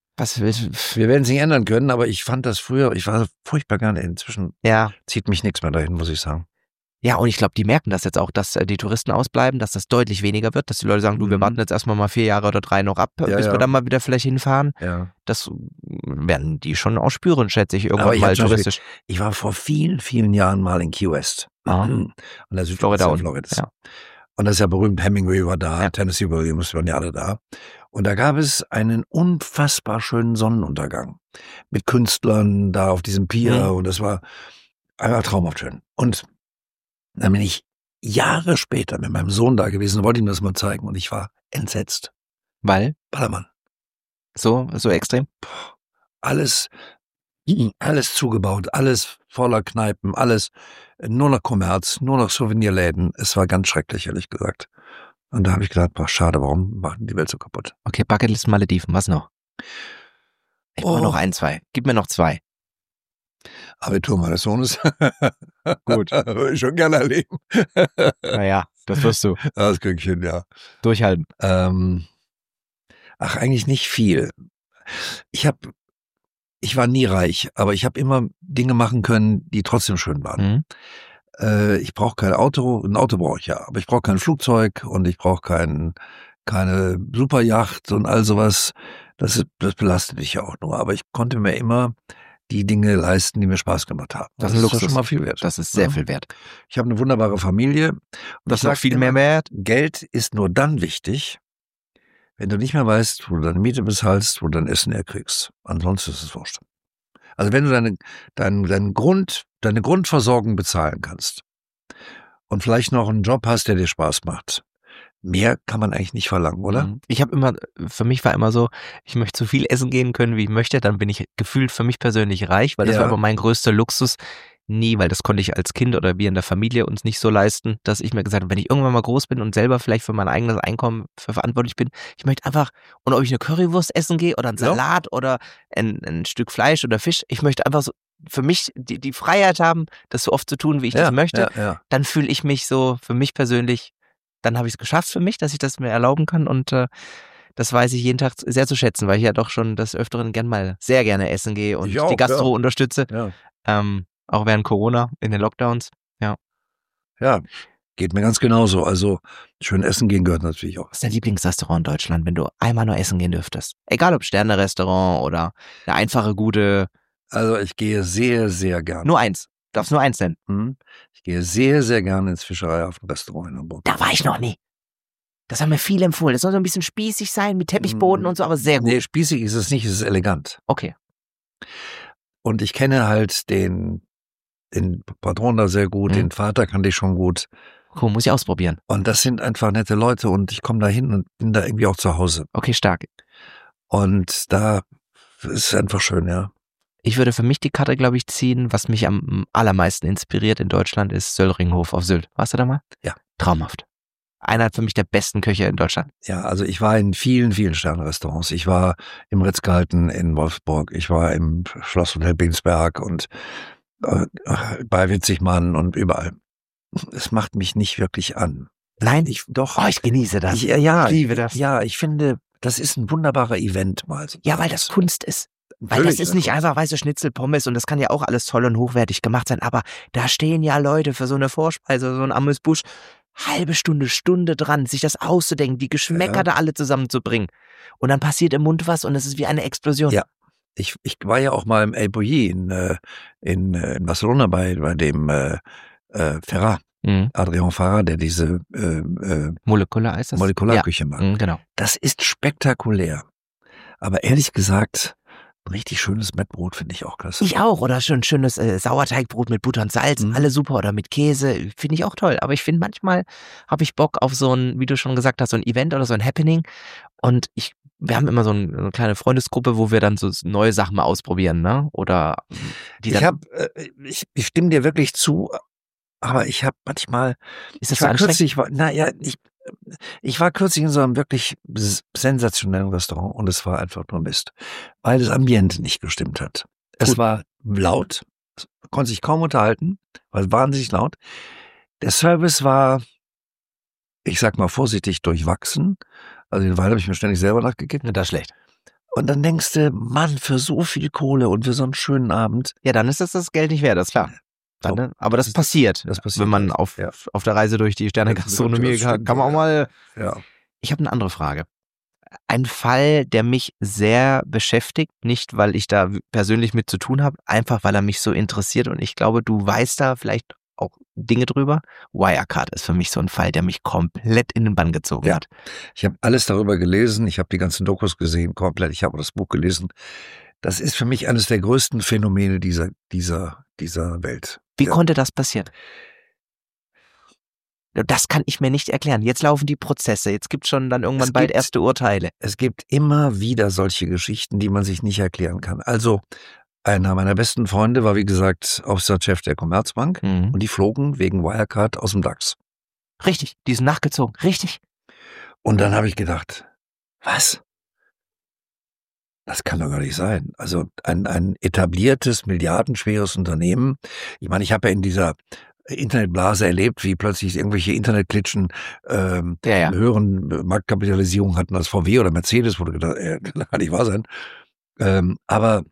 Wir werden es nicht ändern können, aber ich fand das früher, ich war furchtbar gerne. Inzwischen zieht mich nichts mehr dahin, muss ich sagen. Ja, und ich glaube, die merken das jetzt auch, dass die Touristen ausbleiben, dass das deutlich weniger wird, dass die Leute sagen, du, wir warten jetzt erstmal mal 4 Jahre oder 3 noch ab, bis wir dann mal wieder vielleicht hinfahren. Ja. Das werden die schon auch spüren, schätze ich, irgendwann mal touristisch. Ich war vor vielen, vielen Jahren mal in Key West. Und da ist Florida. Ja. Und das ist ja berühmt, Hemingway war da, Tennessee Williams waren ja alle da. Und da gab es einen unfassbar schönen Sonnenuntergang mit Künstlern da auf diesem Pier und das war einfach traumhaft schön. Und dann bin ich Jahre später mit meinem Sohn da gewesen und wollte ihm das mal zeigen und ich war entsetzt. Weil? Ballermann. So extrem? Alles zugebaut, alles voller Kneipen, alles nur noch Kommerz, nur noch Souvenirläden. Es war ganz schrecklich, ehrlich gesagt. Und da habe ich gedacht, boah, schade, warum machen die Welt so kaputt? Okay, Bucketlist Malediven, was noch? Ich brauche noch 1, 2. Gib mir noch 2. Abitur meines Sohnes. Gut. Würde ich schon gerne erleben. Naja, das wirst du. Das krieg ich hin, ja. Durchhalten. Eigentlich nicht viel. Ich war nie reich, aber ich habe immer Dinge machen können, die trotzdem schön waren. Ich brauche kein Auto, ein Auto brauche ich ja, aber ich brauche kein Flugzeug und ich brauche keine Superjacht und all sowas. Das belastet mich ja auch nur, aber ich konnte mir immer die Dinge leisten, die mir Spaß gemacht haben. Das ist schon mal viel wert. Das ist sehr viel wert. Ich habe eine wunderbare Familie. Und das ist noch viel mehr wert. Geld ist nur dann wichtig, wenn du nicht mehr weißt, wo du deine Miete bezahlst, wo du dein Essen herkriegst. Ansonsten ist es wurscht. Also wenn du deine Grundversorgung bezahlen kannst und vielleicht noch einen Job hast, der dir Spaß macht, mehr kann man eigentlich nicht verlangen, oder? Für mich war immer so, ich möchte so viel essen gehen können, wie ich möchte, dann bin ich gefühlt für mich persönlich reich, weil das war aber mein größter Luxus. Nie, weil das konnte ich als Kind oder wir in der Familie uns nicht so leisten, dass ich mir gesagt habe, wenn ich irgendwann mal groß bin und selber vielleicht für mein eigenes Einkommen verantwortlich bin, ich möchte einfach, und ob ich eine Currywurst essen gehe oder einen Salat oder ein Stück Fleisch oder Fisch, ich möchte einfach so für mich die Freiheit haben, das so oft zu tun, wie ich das möchte, dann fühle ich mich so für mich persönlich, dann habe ich es geschafft für mich, dass ich das mir erlauben kann und das weiß ich jeden Tag sehr zu schätzen, weil ich ja doch schon des Öfteren sehr gerne essen gehe und die Gastro unterstütze. Ja. Auch während Corona, in den Lockdowns, ja. Ja, geht mir ganz genauso. Also schön essen gehen gehört natürlich auch. Was ist dein Lieblingsrestaurant in Deutschland, wenn du einmal nur essen gehen dürftest? Egal ob Sterne-Restaurant oder eine einfache, gute... Also ich gehe sehr, sehr gerne. Nur eins. Darfst nur eins nennen? Ich gehe sehr, sehr gerne ins Fischereihafen-Restaurant in Hamburg. Da war ich noch nie. Das haben mir viele empfohlen. Das soll so ein bisschen spießig sein, mit Teppichboden und so, aber sehr gut. Nee, spießig ist es nicht, es ist elegant. Okay. Und ich kenne halt den Patron da sehr gut, den Vater kannte ich schon gut. Cool, muss ich ausprobieren. Und das sind einfach nette Leute und ich komme da hin und bin da irgendwie auch zu Hause. Okay, stark. Und da ist einfach schön, ja. Ich würde für mich die Karte, glaube ich, ziehen. Was mich am allermeisten inspiriert in Deutschland ist Söllringhof auf Sylt. Warst du da mal? Ja. Traumhaft. Einer für mich der besten Köche in Deutschland. Ja, also ich war in vielen, vielen Sternrestaurants. Ich war im Ritz-Carlton in Wolfsburg. Ich war im Schlosshotel Binsberg und bei Witzigmann und überall. Es macht mich nicht wirklich an. Nein? Ich genieße das. Ich liebe das. Ja, ich finde, das ist ein wunderbarer Event mal. Ja, weil das Kunst ist. Weil das ist nicht einfach weiße Schnitzel, Pommes und das kann ja auch alles toll und hochwertig gemacht sein, aber da stehen ja Leute für so eine Vorspeise, so ein Amüsbusch, halbe Stunde dran, sich das auszudenken, die Geschmäcker da alle zusammenzubringen. Und dann passiert im Mund was und es ist wie eine Explosion. Ja. Ich war ja auch mal im El Bulli in Barcelona bei dem Ferrar. Adrian Ferrar, der diese Molekularküche macht. Genau. Das ist spektakulär. Aber ehrlich gesagt, ein richtig schönes Mettbrot finde ich auch klasse. Ich auch. Oder schon schönes Sauerteigbrot mit Butter und Salz. Alle super. Oder mit Käse. Finde ich auch toll. Aber ich finde, manchmal habe ich Bock auf so ein, wie du schon gesagt hast, so ein Event oder so ein Happening. Und wir haben immer so eine kleine Freundesgruppe, wo wir dann so neue Sachen mal ausprobieren, ne? Oder ich stimme dir wirklich zu, aber ich habe manchmal. Ist das so anstrengend? Ich war kürzlich in so einem wirklich sensationellen Restaurant und es war einfach nur Mist, weil das Ambiente nicht gestimmt hat. Es war laut, konnte sich kaum unterhalten, war wahnsinnig laut. Der Service war, ich sag mal vorsichtig, durchwachsen. Also den Wein habe ich mir ständig selber nachgegeben. Das ist schlecht. Und dann denkst du, Mann, für so viel Kohle und für so einen schönen Abend. Ja, dann ist das Geld nicht wert, das ist klar. Dann, aber das passiert. Wenn man auf der Reise durch die Sterne-Gastronomie kann man auch mal. Ja. Ich habe eine andere Frage. Ein Fall, der mich sehr beschäftigt, nicht weil ich da persönlich mit zu tun habe, einfach weil er mich so interessiert und ich glaube, du weißt da vielleicht auch Dinge drüber. Wirecard ist für mich so ein Fall, der mich komplett in den Bann gezogen hat. Ich habe alles darüber gelesen, ich habe die ganzen Dokus gesehen, komplett, ich habe das Buch gelesen. Das ist für mich eines der größten Phänomene dieser Welt. Wie konnte das passieren? Das kann ich mir nicht erklären. Jetzt laufen die Prozesse, jetzt gibt es schon dann irgendwann bald erste Urteile. Es gibt immer wieder solche Geschichten, die man sich nicht erklären kann. Also einer meiner besten Freunde war, wie gesagt, Aufsichtsratschef der Commerzbank und die flogen wegen Wirecard aus dem DAX. Richtig, die sind nachgezogen, richtig. Und dann habe ich gedacht, was? Das kann doch gar nicht sein. Also ein etabliertes, milliardenschweres Unternehmen. Ich meine, ich habe ja in dieser Internetblase erlebt, wie plötzlich irgendwelche Internetklitschen eine höheren Marktkapitalisierung hatten als VW oder Mercedes, wo du gedacht, kann nicht wahr sein. Aber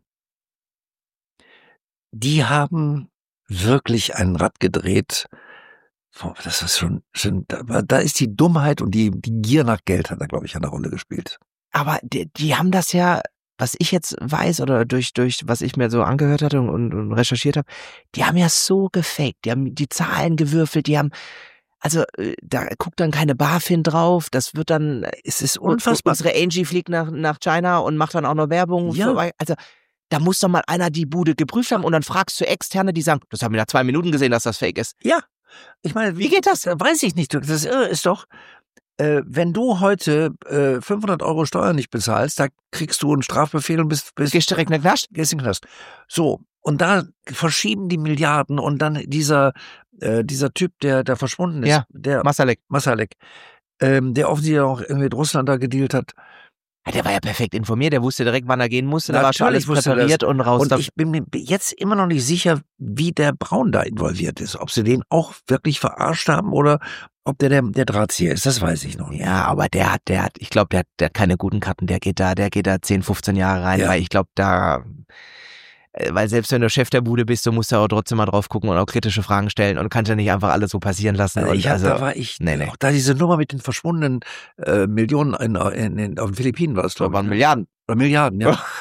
die haben wirklich ein Rad gedreht. Das ist schon, da ist die Dummheit und die Gier nach Geld hat da, glaube ich, eine Rolle gespielt. Aber die haben das ja, was ich jetzt weiß oder durch was ich mir so angehört hatte und recherchiert habe, die haben ja so gefaked, die haben die Zahlen gewürfelt, die haben, also da guckt dann keine BaFin drauf, das wird dann, es ist unfassbar. Unsere Angie fliegt nach China und macht dann auch noch Werbung. Ja. Also da muss doch mal einer die Bude geprüft haben und dann fragst du Externe, die sagen, das haben wir nach 2 Minuten gesehen, dass das fake ist. Ja, ich meine, wie geht das? Weiß ich nicht. Das ist doch, wenn du heute 500 € Steuern nicht bezahlst, da kriegst du einen Strafbefehl und bist gehst direkt in den Knast? Gehst in den Knast. So, und da verschieben die Milliarden und dann dieser Typ, der verschwunden ist, der Masalek, der offensichtlich auch irgendwie mit Russland da gedealt hat. Ja, der war ja perfekt informiert, der wusste direkt, wann er gehen musste, da war schon alles präpariert und raus. Und ich bin mir jetzt immer noch nicht sicher, wie der Braun da involviert ist. Ob sie den auch wirklich verarscht haben oder ob der Drahtzieher ist, das weiß ich noch nicht. Ja, aber der hat, ich glaube, der hat keine guten Karten, der geht da 10, 15 Jahre rein, weil ich glaube, weil selbst wenn du Chef der Bude bist, du musst ja auch trotzdem mal drauf gucken und auch kritische Fragen stellen und kannst ja nicht einfach alles so passieren lassen. Da war ich, auch da diese Nummer mit den verschwundenen Millionen auf den Philippinen war es, glaube ich. Da waren Milliarden. Milliarden, ja.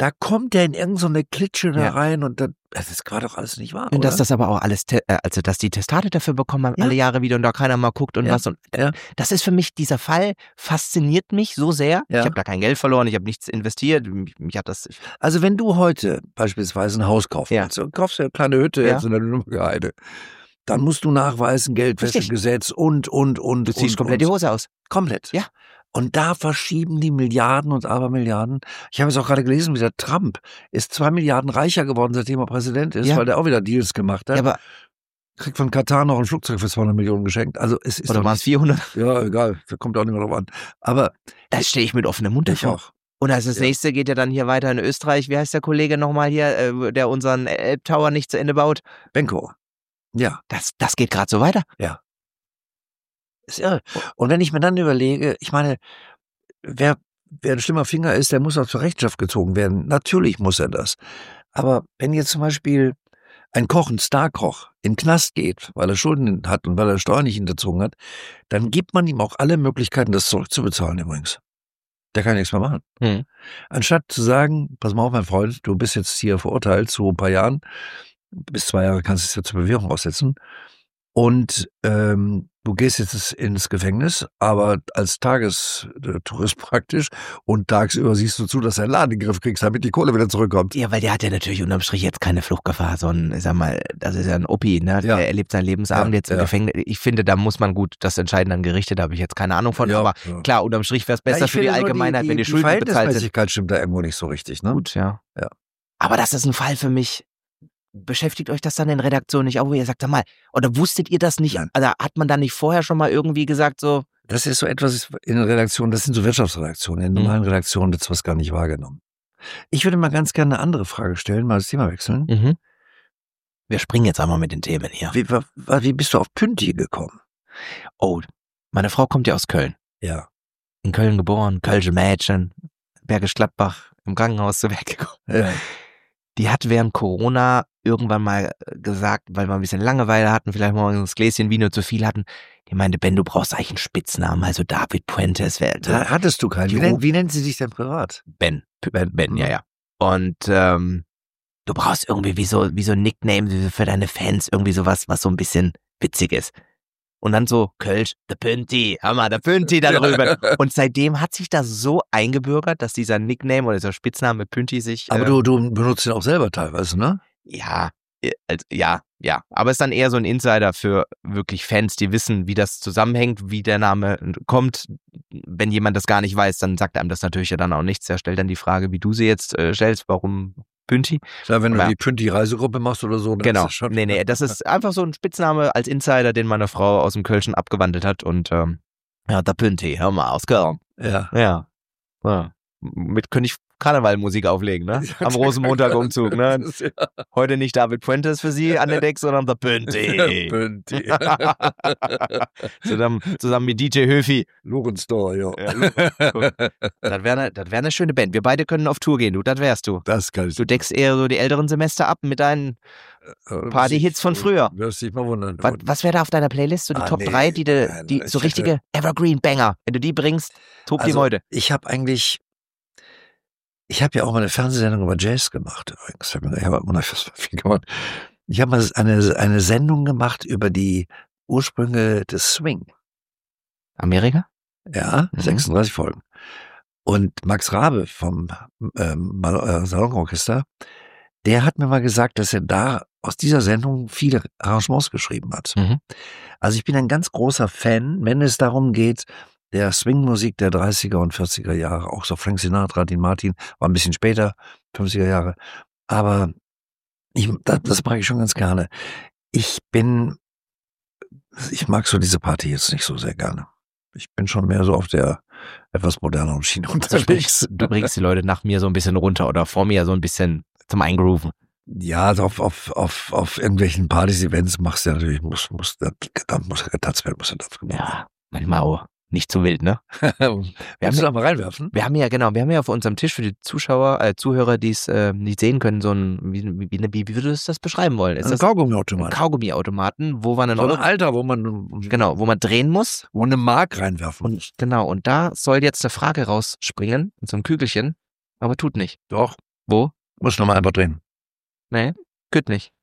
Da kommt der in irgendeine Klitsche da rein und dann, das ist gerade doch alles nicht wahr, Und oder? dass das aber auch alles, also dass die Testate dafür bekommen haben, alle Jahre wieder und da keiner mal guckt und was. Und das ist für mich, dieser Fall fasziniert mich so sehr. Ja. Ich habe da kein Geld verloren, ich habe nichts investiert. Mich hat das. Also wenn du heute beispielsweise ein Haus kaufen Ja. willst, du kaufst ja eine kleine Hütte jetzt in der Lüneburger Heide, dann musst du nachweisen, Geldwäschegesetz und. Du ziehst komplett die Hose aus. Komplett. Ja. Und da verschieben die Milliarden und Abermilliarden. Ich habe es auch gerade gelesen, wieder Trump ist 2 Milliarden reicher geworden, seitdem er Präsident ist, weil der auch wieder Deals gemacht hat. Ja, aber Kriegt von Katar noch ein Flugzeug für 200 Millionen geschenkt. Also es ist oder waren es 400? Ja, egal. Da kommt auch nicht mehr drauf an. Aber Das stehe ich mit offenem Mund davor. auch. Und als das nächste geht ja dann hier weiter in Österreich. Wie heißt der Kollege nochmal hier, der unseren Elbtower nicht zu Ende baut? Benko. Ja. Das geht gerade so weiter. Ja. Ist irre. Und wenn ich mir dann überlege, ich meine, wer ein schlimmer Finger ist, der muss auch zur Rechenschaft gezogen werden. Natürlich muss er das. Aber wenn jetzt zum Beispiel ein Koch, ein Starkoch, in den Knast geht, weil er Schulden hat und weil er Steuern nicht hinterzogen hat, dann gibt man ihm auch alle Möglichkeiten, das zurückzubezahlen übrigens. Der kann nichts mehr machen. Anstatt zu sagen, pass mal auf, mein Freund, du bist jetzt hier verurteilt zu ein paar Jahren, bis 2 Jahre kannst du es ja zur Bewährung aussetzen und du gehst jetzt ins Gefängnis, aber als Tagestourist praktisch und tagsüber siehst du zu, dass du einen Laden in den Griff kriegst, damit die Kohle wieder zurückkommt. Ja, weil der hat ja natürlich unterm Strich jetzt keine Fluchtgefahr, sondern, sag mal, das ist ja ein Opi, ne? Ja. Der erlebt seinen Lebensabend jetzt im Gefängnis. Ich finde, da muss man gut das entscheiden an Gerichte, da habe ich jetzt keine Ahnung von, aber klar, unterm Strich wäre es besser für die Allgemeinheit, wenn die Schulden bezahlt sind. Die Verhältnismäßigkeit stimmt da irgendwo nicht so richtig, ne? Gut, ja. Aber das ist ein Fall für mich. Beschäftigt euch das dann in Redaktion nicht auch, wo ihr sagt, sag mal, oder wusstet ihr das nicht? Nein. Also hat man da nicht vorher schon mal irgendwie gesagt, so? Das ist so etwas in der Redaktion, das sind so Wirtschaftsredaktionen. In normalen Redaktionen wird sowas gar nicht wahrgenommen. Ich würde mal ganz gerne eine andere Frage stellen, mal das Thema wechseln. Wir springen jetzt einmal mit den Themen hier. Wie bist du auf Pünti gekommen? Oh, meine Frau kommt ja aus Köln. Ja. In Köln geboren, Kölsche Mädchen, Bergisch Gladbach, im Krankenhaus so weggekommen. Ja. Die hat während Corona irgendwann mal gesagt, weil wir ein bisschen Langeweile hatten, vielleicht mal ein Gläschen Vino zu viel hatten, die meinte, Ben, du brauchst eigentlich einen Spitznamen, also David Puentes wäre. Da hattest du keinen. Wie nennt sie dich denn privat? Ben, ja. Und du brauchst irgendwie wie so ein Nickname für deine Fans, irgendwie sowas, was so ein bisschen witzig ist. Und dann so, Kölsch, der Pünti, Hammer, der Pünti da drüben. Und seitdem hat sich das so eingebürgert, dass dieser Nickname oder dieser Spitzname Pünti sich... Aber du benutzt ihn auch selber teilweise, ne? Ja. Aber es ist dann eher so ein Insider für wirklich Fans, die wissen, wie das zusammenhängt, wie der Name kommt. Wenn jemand das gar nicht weiß, dann sagt einem das natürlich ja dann auch nichts. Er stellt dann die Frage, wie du sie jetzt stellst, warum Pünti? Ja, wenn du die Pünti-Reisegruppe machst oder so. Genau. Ist das schon Nee, das ist einfach so ein Spitzname als Insider, den meine Frau aus dem Kölschen abgewandelt hat. Und der Pünti, hör mal, aus Köln. Ja. Mit könnte ich Karnevalmusik auflegen, ne? Am Rosenmontag-Umzug, ne? Heute nicht David Puentes für Sie an der Deck, sondern der Pünti. Pünti. zusammen mit DJ Höfi. Lorenztor, ja. Das wäre eine schöne Band. Wir beide können auf Tour gehen, du, das wärst du. Das kann ich. Du deckst eher so die älteren Semester ab mit deinen Party-Hits von früher. Wirst dich mal wundern. Was wäre da auf deiner Playlist? So die Top 3, die so richtige Evergreen-Banger. Wenn du die bringst, tobt die Meute. Ich habe ja auch mal eine Fernsehsendung über Jazz gemacht übrigens. Ich habe immer noch viel gemacht. Ich habe mal eine Sendung gemacht über die Ursprünge des Swing. Amerika? Ja, 36 Folgen. Und Max Rabe vom Salonorchester, der hat mir mal gesagt, dass er da aus dieser Sendung viele Arrangements geschrieben hat. Also ich bin ein ganz großer Fan, wenn es darum geht, der Swing-Musik der 30er und 40er Jahre, auch so Frank Sinatra, Dean Martin, war ein bisschen später, 50er Jahre. Aber das mag ich schon ganz gerne. Ich mag so diese Party jetzt nicht so sehr gerne. Ich bin schon mehr so auf der etwas moderneren Schiene unterwegs. Du bringst die Leute nach mir so ein bisschen runter oder vor mir so ein bisschen zum Eingrooven. Ja, also auf irgendwelchen Partys, Events machst du ja natürlich, muss getanzt werden, muss ja Tanz gemacht werden. Ja, manchmal auch. Nicht zu wild, ne? Willst du da mal reinwerfen? Wir haben ja auf unserem Tisch für die Zuhörer, die es nicht sehen können, so ein, wie würdest du das beschreiben wollen? Ist ein das Kaugummiautomat. Ein Kaugummiautomaten, wo man dann so ein Alter, wo man drehen muss. Wo eine Mark reinwerfen muss. Und da soll jetzt eine Frage rausspringen, in so einem Kügelchen, aber tut nicht. Doch. Wo? Muss nochmal einfach drehen. Nee, geht nicht.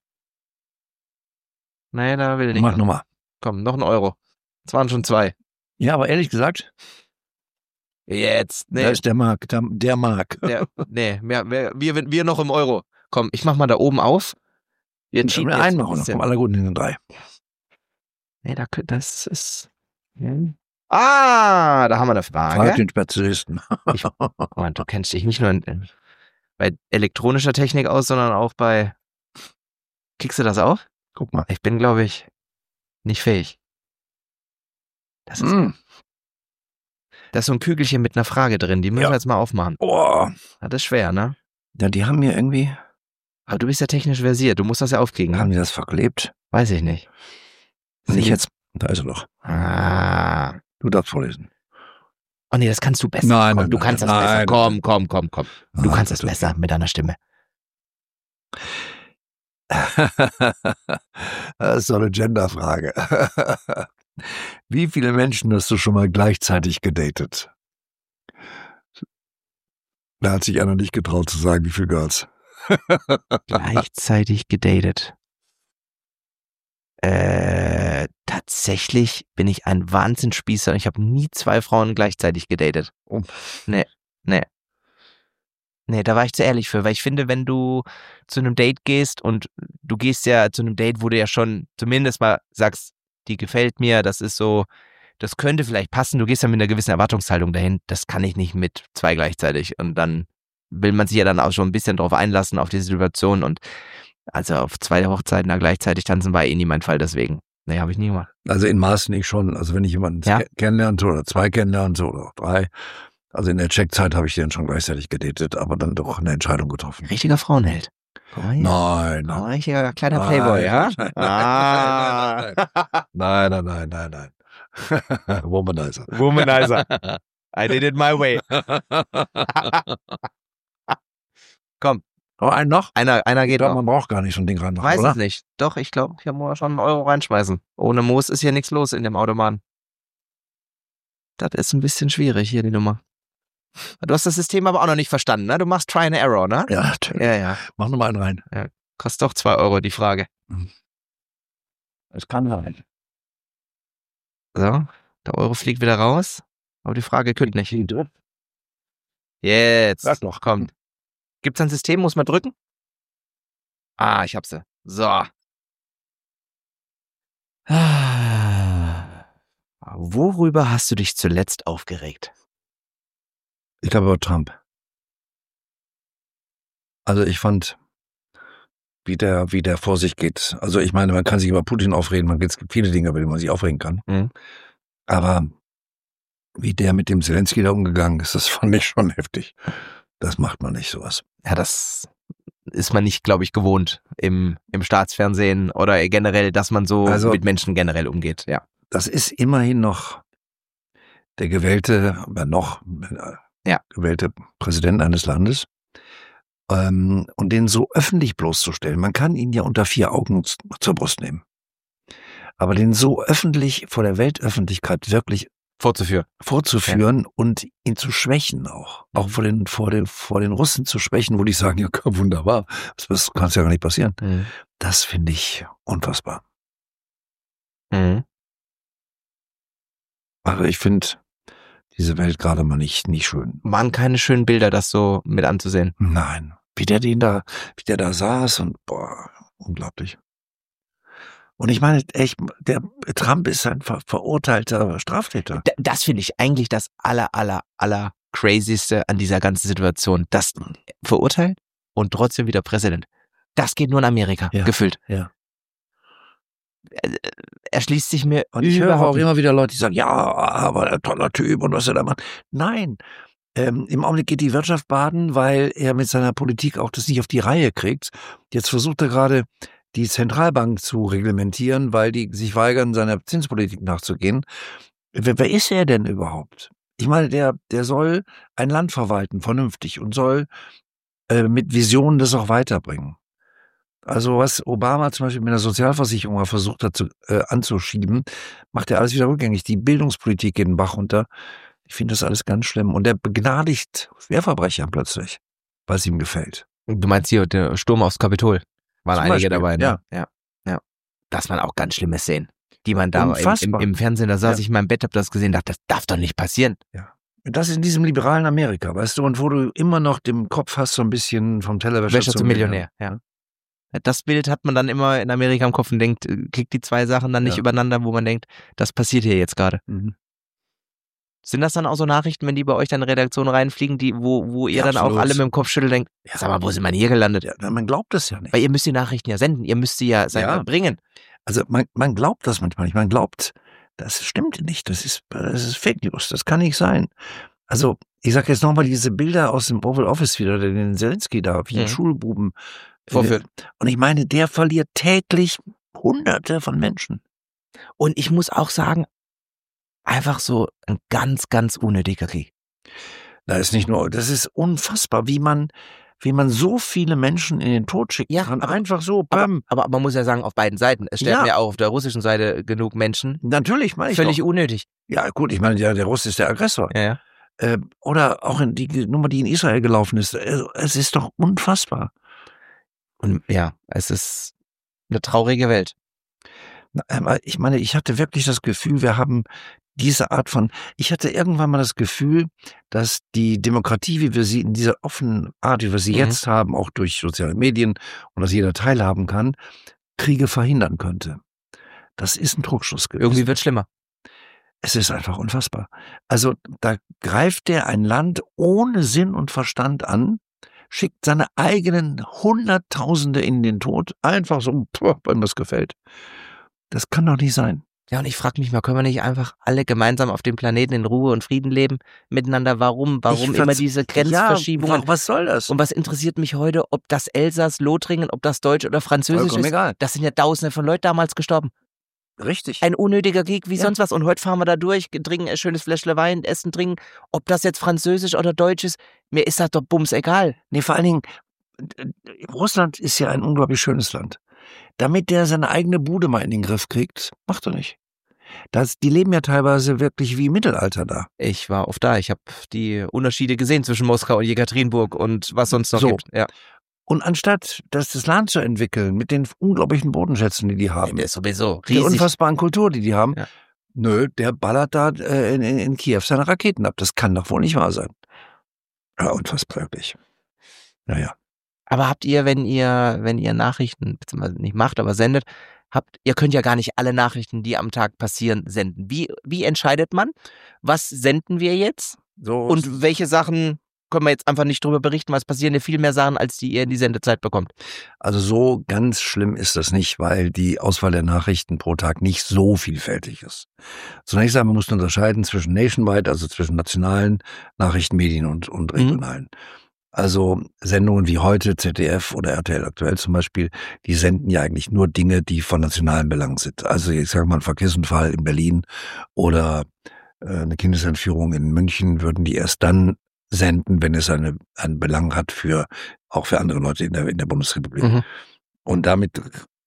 Nee, da will ich nicht. Mach nochmal. Komm, noch 1 Euro. Es waren schon 2. Ja, aber ehrlich gesagt, Jetzt, nee. da ist der Mark. Der Mark. Wir noch im Euro. Komm, ich mach mal da oben auf. Wir cheaten jetzt Einmachen. ein bisschen. Komm, aller Guten in den 3. Nee, das ist... Ah, da haben wir eine Frag Frage. den Spezialisten. Mann, du kennst dich nicht nur bei elektronischer Technik aus, sondern auch bei... Kriegst du das auch? Guck mal. Ich bin, glaube ich, nicht fähig. Das ist so ein Kügelchen mit einer Frage drin. Die müssen wir jetzt mal aufmachen. Oh. Das ist schwer, ne? Ja, die haben mir irgendwie, Aber du bist ja technisch versiert. Du musst das ja aufkriegen. haben die das verklebt? Weiß ich nicht. Nicht jetzt. Da ist er doch. Ah. Du darfst vorlesen. Oh nee, das kannst du besser. Nein, Komm, nein, du kannst das nein, besser. nein. Komm. Du kannst das das- besser mit deiner Stimme. Das ist so eine Genderfrage. Wie viele Menschen hast du schon mal gleichzeitig gedatet? Da hat sich einer nicht getraut zu sagen, wie viele Girls. Gleichzeitig gedatet. Tatsächlich bin ich ein Wahnsinnsspießer. Ich habe nie 2 Frauen gleichzeitig gedatet. Oh. Nee, da war ich zu ehrlich für, weil ich finde, wenn du zu einem Date gehst und du gehst ja zu einem Date, wo du ja schon zumindest mal sagst, die gefällt mir, das ist so, das könnte vielleicht passen, du gehst ja mit einer gewissen Erwartungshaltung dahin, das kann ich nicht mit 2 gleichzeitig und dann will man sich ja dann auch schon ein bisschen drauf einlassen, auf die Situation und also auf 2 Hochzeiten da gleichzeitig tanzen war nie mein Fall, deswegen, nee, habe ich nie gemacht. Also in Maßen nicht schon. Also wenn ich jemanden kennenlerne oder 2 kennenlerne oder auch 3. Also in der Checkzeit habe ich den schon gleichzeitig gedatet, aber dann doch eine Entscheidung getroffen. Richtiger Frauenheld. Guck mal hier. Nein. Oh, richtiger kleiner Playboy, ja? Nein. Womanizer. Womanizer. I did it my way. Komm. Aber einen noch? Einer geht Ich glaube, noch. man braucht gar nicht so ein Ding reinmachen, Weiß oder? es nicht. Doch, ich glaube, ich muss schon 1 Euro reinschmeißen. Ohne Moos ist hier nichts los in dem Automaten. Das ist ein bisschen schwierig, hier die Nummer. Du hast das System aber auch noch nicht verstanden, ne? Du machst Try and Error, ne? Ja, natürlich. Ja. Mach nochmal einen rein. Kostet doch 2 Euro, die Frage. Es kann sein. So, der Euro fliegt wieder raus. Aber die Frage könnte nicht. Jetzt. Sag doch. Kommt. Gibt's ein System? Muss man drücken? Ah, ich hab sie. So. Worüber hast du dich zuletzt aufgeregt? Ich glaube über Trump. Also ich fand, wie der vor sich geht. Also ich meine, man kann sich über Putin aufregen, es gibt viele Dinge, über die man sich aufregen kann. Mhm. Aber wie der mit dem Zelensky da umgegangen ist, das fand ich schon heftig. Das macht man nicht, sowas. Ja, das ist man nicht, glaube ich, gewohnt im Staatsfernsehen oder generell, dass man so Also, mit Menschen generell umgeht. Ja. Das ist immerhin noch der gewählte Präsident eines Landes. Und den so öffentlich bloßzustellen, man kann ihn ja unter 4 Augen zur Brust nehmen. Aber den so öffentlich vor der Weltöffentlichkeit wirklich vorzuführen und ihn zu schwächen auch vor den Russen zu schwächen, wo die sagen, ja wunderbar, das kann ja gar nicht passieren. Mhm. Das finde ich unfassbar. Mhm. Also ich finde diese Welt gerade mal nicht schön. Waren keine schönen Bilder, das so mit anzusehen. Nein. Wie der da saß und boah, unglaublich. Und ich meine, echt, der Trump ist ein verurteilter Straftäter. Das finde ich eigentlich das aller crazyste an dieser ganzen Situation. Das verurteilt und trotzdem wieder Präsident. Das geht nur in Amerika, gefühlt. Ja. Erschließt sich mir und ich höre auch immer wieder Leute, die sagen, ja, aber ein toller Typ und was er da macht. Nein, im Augenblick geht die Wirtschaft baden, weil er mit seiner Politik auch das nicht auf die Reihe kriegt. Jetzt versucht er gerade, die Zentralbank zu reglementieren, weil die sich weigern, seiner Zinspolitik nachzugehen. Wer ist er denn überhaupt? Ich meine, der soll ein Land verwalten, vernünftig, und soll mit Visionen das auch weiterbringen. Also was Obama zum Beispiel mit der Sozialversicherung mal versucht hat anzuschieben, macht er alles wieder rückgängig. Die Bildungspolitik geht den Bach runter. Ich finde das alles ganz schlimm. Und der begnadigt Schwerverbrecher plötzlich, weil es ihm gefällt. Du meinst hier der Sturm aufs Kapitol? Waren Zum einige Beispiel, dabei, ne? ja. Ja. Das waren auch ganz schlimme Szenen, die man da Unfassbar. im Fernsehen, da saß Ja. ich in meinem Bett, hab das gesehen, dachte, das darf doch nicht passieren. Das ist in diesem liberalen Amerika, weißt du, und wo du immer noch den Kopf hast, so ein bisschen vom Tellerwäscher Wäscher zum Millionär, ja. Das Bild hat man dann immer in Amerika im Kopf und denkt, kriegt die zwei Sachen dann nicht übereinander, wo man denkt, das passiert hier jetzt gerade. Mhm. Sind das dann auch so Nachrichten, wenn die bei euch dann in Redaktion reinfliegen, wo ihr Ja, dann auch absolut. alle mit dem Kopf schüttelt denkt, sag mal, wo sind wir denn hier gelandet? Ja, man glaubt es ja nicht. Weil ihr müsst die Nachrichten ja senden, ihr müsst sie ja bringen. Also man glaubt das manchmal nicht. Man glaubt, das stimmt nicht. Das ist Fake News. Das kann nicht sein. Also ich sage jetzt nochmal diese Bilder aus dem Oval Office wieder, den Zelensky da, wie ein Schulbuben Vorführt. Und ich meine, der verliert täglich Hunderte von Menschen. Und ich muss auch sagen, einfach so ein ganz, ganz unnötiger Krieg. Das ist unfassbar, wie man so viele Menschen in den Tod schicken kann. Einfach so, bam. Aber man muss ja sagen, auf beiden Seiten. Es sterben ja auch auf der russischen Seite genug Menschen. Natürlich, meine ich Völlig doch. Unnötig. Ja, gut, ich meine, der Russ ist der Aggressor. Ja. Oder auch die Nummer, die in Israel gelaufen ist. Es ist doch unfassbar. Und ja, es ist eine traurige Welt. Aber ich meine, ich hatte wirklich das Gefühl, wir haben diese Art von, ich hatte irgendwann mal das Gefühl, dass die Demokratie, wie wir sie in dieser offenen Art, wie wir sie jetzt haben, auch durch soziale Medien und dass jeder teilhaben kann, Kriege verhindern könnte. Das ist ein Trugschluss gewesen. Irgendwie wird schlimmer. Es ist einfach unfassbar. Also da greift der ein Land ohne Sinn und Verstand an, schickt seine eigenen Hunderttausende in den Tod, einfach so, wenn das gefällt. Das kann doch nicht sein. Ja, und ich frage mich mal, können wir nicht einfach alle gemeinsam auf dem Planeten in Ruhe und Frieden leben miteinander? Warum immer diese Grenzverschiebungen? Ja, was soll das? Und was interessiert mich heute, ob das Elsass, Lothringen, ob das Deutsch oder Französisch Vollkommen ist? egal. Das sind ja Tausende von Leuten damals gestorben. Richtig. Ein unnötiger Krieg wie sonst was. Und heute fahren wir da durch, trinken ein schönes Fläschle Wein, essen, trinken. Ob das jetzt Französisch oder Deutsch ist, mir ist das doch bums egal. Nee, vor allen Dingen, Russland ist ja ein unglaublich schönes Land. Damit der seine eigene Bude mal in den Griff kriegt, macht er nicht. Die leben ja teilweise wirklich wie im Mittelalter da. Ich war oft da. Ich habe die Unterschiede gesehen zwischen Moskau und Jekaterinburg und was sonst noch gibt. Ja. Und anstatt das Land zu entwickeln mit den unglaublichen Bodenschätzen, die haben, Der ist sowieso der riesig. unfassbaren Kultur, die haben, Ja. nö, der ballert da in Kiew seine Raketen ab. Das kann doch wohl nicht wahr sein. Ja, unfassbar wirklich. Naja. Aber habt ihr, wenn ihr Nachrichten, beziehungsweise nicht macht, aber sendet, ihr könnt ja gar nicht alle Nachrichten, die am Tag passieren, senden. Wie entscheidet man? Was senden wir jetzt? So, Und welche Sachen können wir jetzt einfach nicht drüber berichten, weil es passieren ja viel mehr Sachen, als die ihr in die Sendezeit bekommt. also so ganz schlimm ist das nicht, weil die Auswahl der Nachrichten pro Tag nicht so vielfältig ist. Zunächst einmal muss man unterscheiden zwischen nationwide, also zwischen nationalen Nachrichtenmedien und regionalen. Also Sendungen wie heute, ZDF oder RTL aktuell zum Beispiel, die senden ja eigentlich nur Dinge, die von nationalem Belang sind. Also ich sage mal, ein Verkehrsunfall in Berlin oder eine Kindesentführung in München würden die erst dann senden, wenn es einen Belang hat auch für andere Leute in der Bundesrepublik. Mhm. Und damit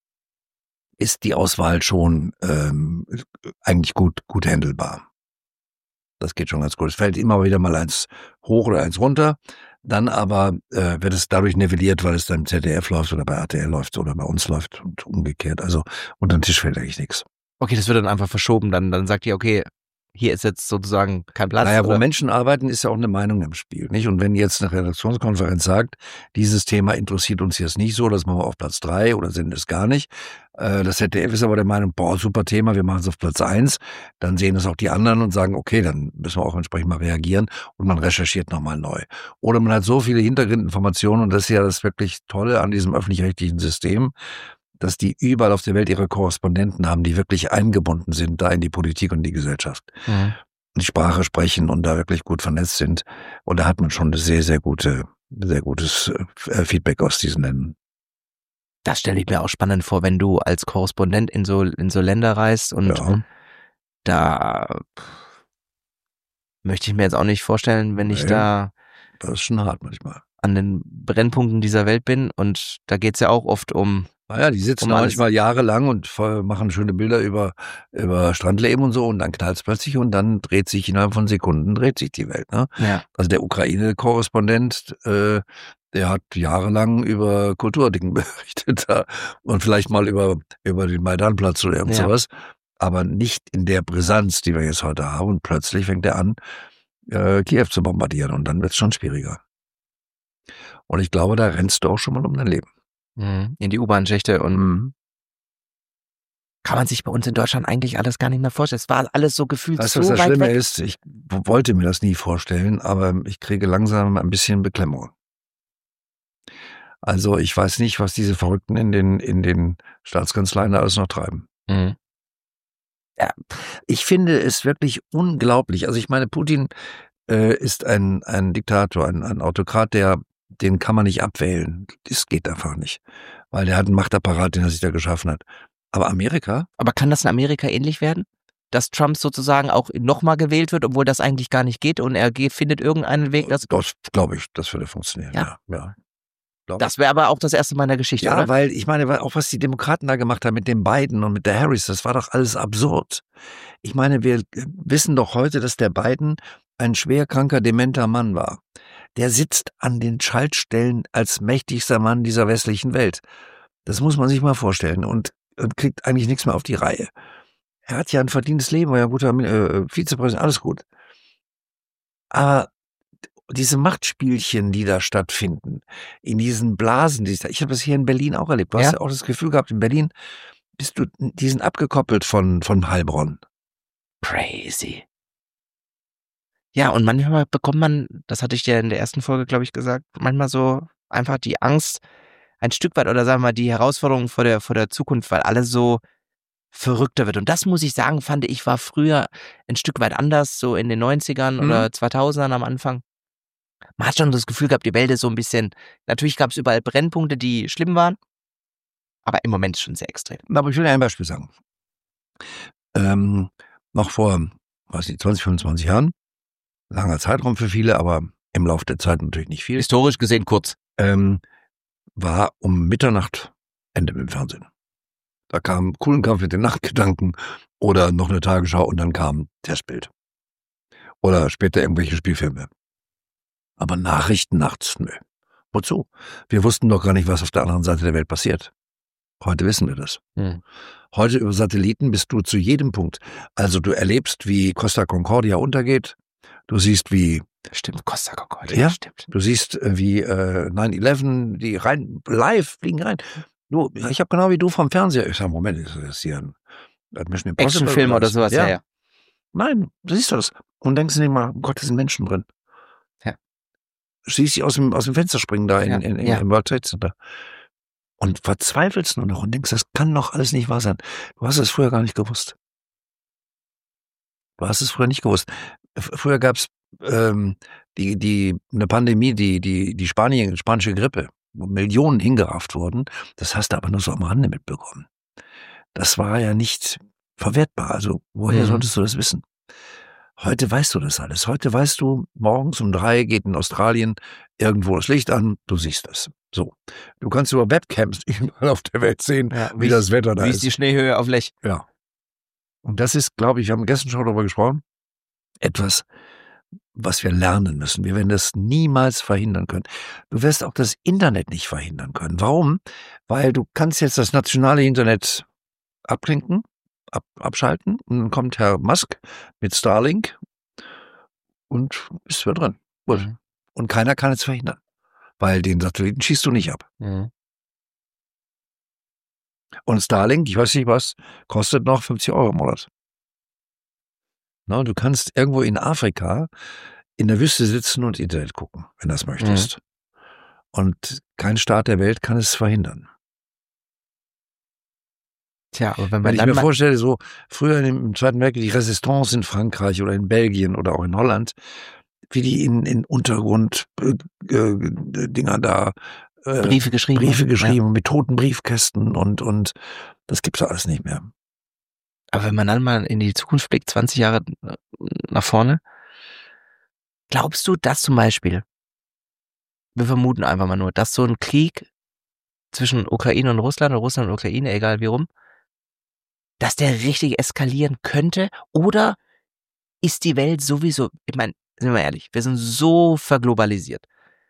ist die Auswahl schon eigentlich gut handelbar. Das geht schon ganz gut. Es fällt immer wieder mal eins hoch oder eins runter. Dann aber wird es dadurch nivelliert, weil es dann im ZDF läuft oder bei RTL läuft oder bei uns läuft und umgekehrt. Also unter den Tisch fällt eigentlich nichts. Okay, das wird dann einfach verschoben. Dann sagt ihr, okay, hier ist jetzt sozusagen kein Platz. Naja, wo oder? Menschen arbeiten, ist ja auch eine Meinung im Spiel, nicht? Und wenn jetzt eine Redaktionskonferenz sagt, dieses Thema interessiert uns jetzt nicht so, das machen wir auf Platz 3 oder senden es gar nicht. Das ZDF ist aber der Meinung, super Thema, wir machen es auf Platz 1. Dann sehen es auch die anderen und sagen, okay, dann müssen wir auch entsprechend mal reagieren und man recherchiert nochmal neu. Oder man hat so viele Hintergrundinformationen und das ist ja das wirklich Tolle an diesem öffentlich-rechtlichen System, dass die überall auf der Welt ihre Korrespondenten haben, die wirklich eingebunden sind da in die Politik und die Gesellschaft. Mhm. Die Sprache sprechen und da wirklich gut vernetzt sind. Und da hat man schon sehr, sehr gutes Feedback aus diesen Ländern. Das stelle ich mir auch spannend vor, wenn du als Korrespondent in so Länder reist und da möchte ich mir jetzt auch nicht vorstellen, wenn ich da Das ist schon hart manchmal. an den Brennpunkten dieser Welt bin und da geht's ja auch oft um. Naja, die sitzen da manchmal jahrelang und machen schöne Bilder über Strandleben und so und dann knallt's plötzlich und dann dreht sich innerhalb von Sekunden die Welt. Ne? Ja. Also der Ukraine-Korrespondent, Der hat jahrelang über Kulturdingen berichtet und vielleicht mal über den Maidanplatz oder irgend sowas, aber nicht in der Brisanz, die wir jetzt heute haben. Und plötzlich fängt er an, Kiew zu bombardieren und dann wird es schon schwieriger. Und ich glaube, da rennst du auch schon mal um dein Leben. In die U-Bahn-Schächte und kann man sich bei uns in Deutschland eigentlich alles gar nicht mehr vorstellen. Es war alles so gefühlt weißt, so was das weit Schlimme weg. ist? Ich wollte mir das nie vorstellen, aber ich kriege langsam ein bisschen Beklemmung. Also ich weiß nicht, was diese Verrückten in den Staatskanzleien alles noch treiben. Ja, ich finde es wirklich unglaublich. Also ich meine, Putin ist ein Diktator, ein Autokrat, den kann man nicht abwählen. Das geht einfach nicht, weil der hat einen Machtapparat, den er sich da geschaffen hat. Aber Amerika? Aber kann das in Amerika ähnlich werden? Dass Trump sozusagen auch nochmal gewählt wird, obwohl das eigentlich gar nicht geht und er findet irgendeinen Weg, dass... Das glaube ich, das würde funktionieren, ja. Das wäre aber auch das erste Mal in der Geschichte, ja, oder? weil ich meine, auch was die Demokraten da gemacht haben mit dem Biden und mit der Harris, das war doch alles absurd. Ich meine, wir wissen doch heute, dass der Biden ein schwerkranker, dementer Mann war. Der sitzt an den Schaltstellen als mächtigster Mann dieser westlichen Welt. Das muss man sich mal vorstellen und kriegt eigentlich nichts mehr auf die Reihe. Er hat ja ein verdientes Leben, war ja ein guter Vizepräsident, alles gut. Aber diese Machtspielchen, die da stattfinden, in diesen Blasen, ich habe das hier in Berlin auch erlebt. Du hast ja auch das Gefühl gehabt, in Berlin die sind abgekoppelt von Heilbronn. Crazy. Ja, und manchmal bekommt man, das hatte ich dir in der ersten Folge, glaube ich, gesagt, manchmal so einfach die Angst, ein Stück weit, oder sagen wir mal, die Herausforderung vor der Zukunft, weil alles so verrückter wird. Und das, muss ich sagen, fand ich, war früher ein Stück weit anders, so in den 90ern oder 2000ern am Anfang. Man hat schon das Gefühl gehabt, die Welt ist so ein bisschen, natürlich gab es überall Brennpunkte, die schlimm waren, aber im Moment ist schon sehr extrem. Aber ich will dir ein Beispiel sagen. Noch vor, 20, 25 Jahren, langer Zeitraum für viele, aber im Laufe der Zeit natürlich nicht viel. Historisch gesehen kurz. War um Mitternacht Ende mit dem Fernsehen. Da kam Kuhlenkampf mit den Nachtgedanken oder noch eine Tagesschau und dann kam Testbild. Oder später irgendwelche Spielfilme. Aber Nachrichten nachts, nö. Wozu? Wir wussten doch gar nicht, was auf der anderen Seite der Welt passiert. Heute wissen wir das. Heute über Satelliten bist du zu jedem Punkt. Also du erlebst, wie Costa Concordia untergeht. Du siehst, wie... Stimmt, Costa Concordia, ja, stimmt. Du siehst, wie 9/11, die live fliegen rein. Ich habe genau wie du vom Fernseher. Ich sage, Moment, ist das hier ein Mission Impossible? Actionfilm oder sowas, ja. Nein, du siehst das. Und denkst du nicht mal, Gott, da sind Menschen drin. Ja. Siehst sie aus dem Fenster springen da im World Trade Center. Und verzweifelst nur noch und denkst, das kann doch alles nicht wahr sein. Du hast es früher gar nicht gewusst. Du hast es früher nicht gewusst. Früher gab es eine Pandemie, die spanische Grippe, wo Millionen hingerafft wurden. Das hast du aber nur so am Rande mitbekommen. Das war ja nicht verwertbar. Also woher solltest du das wissen? Heute weißt du das alles. Heute weißt du, morgens um 3 geht in Australien irgendwo das Licht an, du siehst es. So. Du kannst über Webcams überall auf der Welt sehen, wie das Wetter da ist. Wie ist die Schneehöhe auf Lech? Ja. Und das ist, glaube ich, wir haben gestern schon darüber gesprochen, etwas, was wir lernen müssen. Wir werden das niemals verhindern können. Du wirst auch das Internet nicht verhindern können. Warum? Weil du kannst jetzt das nationale Internet abklinken, abschalten und dann kommt Herr Musk mit Starlink und bist wieder drin. Gut. Und keiner kann es verhindern, weil den Satelliten schießt du nicht ab. Und Starlink, ich weiß nicht was, kostet noch 50 € im Monat. Na, du kannst irgendwo in Afrika in der Wüste sitzen und Internet gucken, wenn du das möchtest. Und kein Staat der Welt kann es verhindern. Tja, aber wenn ich mir vorstelle, so früher im Zweiten Weltkrieg die Resistance in Frankreich oder in Belgien oder auch in Holland, wie die in Untergrund Dinger da Briefe geschrieben mit toten Briefkästen und das gibt's alles nicht mehr. Aber wenn man dann mal in die Zukunft blickt, 20 Jahre nach vorne, glaubst du, dass zum Beispiel, wir vermuten einfach mal nur, dass so ein Krieg zwischen Ukraine und Russland oder Russland und Ukraine, egal wie rum, dass der richtig eskalieren könnte? Oder ist die Welt sowieso, ich meine, sind wir mal ehrlich, wir sind so verglobalisiert.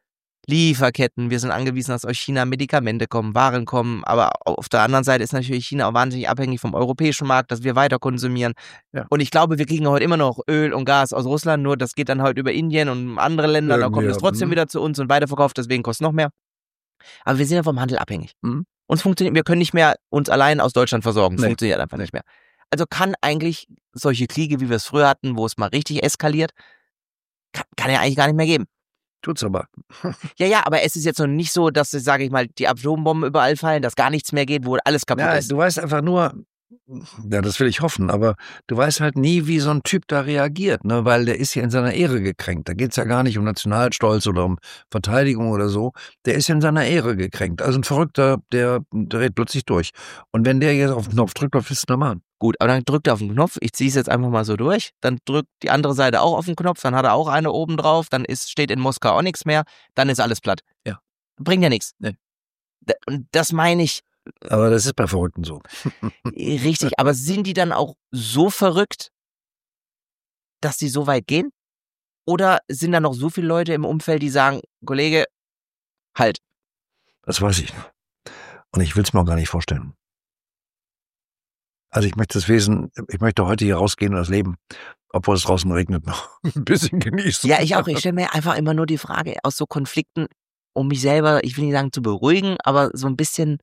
Lieferketten, wir sind angewiesen, dass aus China Medikamente kommen, Waren kommen, aber auf der anderen Seite ist natürlich China auch wahnsinnig abhängig vom europäischen Markt, dass wir weiter konsumieren. Ja. Und ich glaube, wir kriegen heute immer noch Öl und Gas aus Russland, nur das geht dann halt über Indien und andere Länder, da kommt es trotzdem wieder zu uns und weiterverkauft, deswegen kostet es noch mehr. Aber wir sind ja vom Handel abhängig. Uns funktioniert, wir können nicht mehr uns allein aus Deutschland versorgen, das funktioniert einfach nicht mehr. Also kann eigentlich solche Kriege, wie wir es früher hatten, wo es mal richtig eskaliert, kann ja eigentlich gar nicht mehr geben. Tut's aber. Ja, aber es ist jetzt noch nicht so, dass, sage ich mal, die Atombomben überall fallen, dass gar nichts mehr geht, wo alles kaputt ist. Du weißt einfach nur, ja, das will ich hoffen, aber du weißt halt nie, wie so ein Typ da reagiert, ne? Weil der ist ja in seiner Ehre gekränkt. Da geht's ja gar nicht um Nationalstolz oder um Verteidigung oder so. Der ist ja in seiner Ehre gekränkt. Also ein Verrückter, der dreht plötzlich durch. Und wenn der jetzt auf den Knopf drückt, was willst du da machen? Gut, aber dann drückt er auf den Knopf, ich ziehe es jetzt einfach mal so durch, dann drückt die andere Seite auch auf den Knopf, dann hat er auch eine oben drauf, dann steht in Moskau auch nichts mehr, dann ist alles platt. Ja. Bringt ja nichts. Nee. Und das meine ich. Aber das ist bei Verrückten so. Richtig, aber sind die dann auch so verrückt, dass sie so weit gehen? Oder sind da noch so viele Leute im Umfeld, die sagen, Kollege, halt. Das weiß ich. Und ich will es mir auch gar nicht vorstellen. Also ich möchte heute hier rausgehen und das Leben, obwohl es draußen regnet, noch ein bisschen genießen. Ja, ich auch. Ich stelle mir einfach immer nur die Frage aus so Konflikten, um mich selber, ich will nicht sagen zu beruhigen, aber so ein bisschen,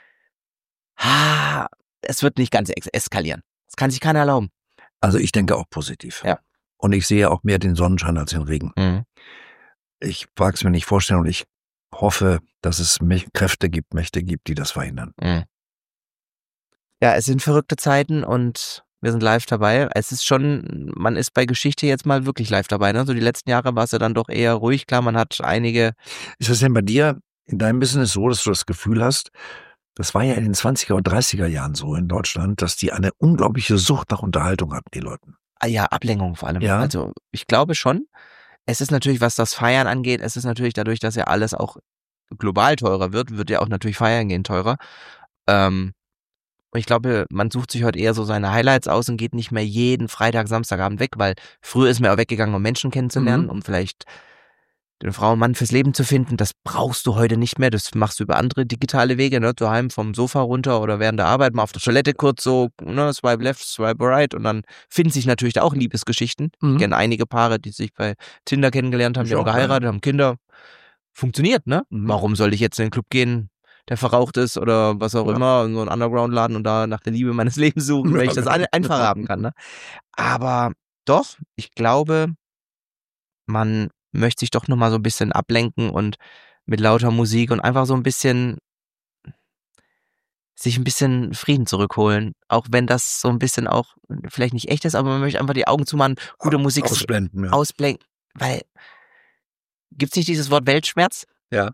es wird nicht ganz eskalieren. Das kann sich keiner erlauben. Also ich denke auch positiv. Ja. Und ich sehe auch mehr den Sonnenschein als den Regen. Ich mag es mir nicht vorstellen und ich hoffe, dass es Kräfte gibt, Mächte gibt, die das verhindern. Ja, es sind verrückte Zeiten und wir sind live dabei. Es ist schon, man ist bei Geschichte jetzt mal wirklich live dabei. Ne? So die letzten Jahre war es ja dann doch eher ruhig. Klar, man hat einige. Ist das denn bei dir in deinem Business so, dass du das Gefühl hast, das war ja in den 20er und 30er Jahren so in Deutschland, dass die eine unglaubliche Sucht nach Unterhaltung hatten, die Leute? Ja, Ablenkung vor allem. Ja. Also ich glaube schon. Es ist natürlich, was das Feiern angeht, es ist natürlich dadurch, dass ja alles auch global teurer wird ja auch natürlich Feiern gehen teurer. Und ich glaube, man sucht sich heute eher so seine Highlights aus und geht nicht mehr jeden Freitag, Samstagabend weg, weil früher ist man auch weggegangen, um Menschen kennenzulernen, um vielleicht den Frau und Mann fürs Leben zu finden. Das brauchst du heute nicht mehr. Das machst du über andere digitale Wege, ne? Daheim vom Sofa runter oder während der Arbeit mal auf der Toilette kurz so, ne? Swipe left, swipe right und dann finden sich natürlich da auch Liebesgeschichten. Ich kenne einige Paare, die sich bei Tinder kennengelernt haben, die haben geheiratet, haben Kinder. Funktioniert, ne? Warum soll ich jetzt in den Club gehen, der verraucht ist oder was auch immer, in so einen Underground-Laden und da nach der Liebe meines Lebens suchen, wenn ich das einfacher haben kann. Ne? Aber doch, ich glaube, man möchte sich doch nochmal so ein bisschen ablenken und mit lauter Musik und einfach so ein bisschen sich ein bisschen Frieden zurückholen. Auch wenn das so ein bisschen auch vielleicht nicht echt ist, aber man möchte einfach die Augen zumachen, gute Musik ausblenden. Ausblenden, weil gibt's nicht dieses Wort Weltschmerz? Ja.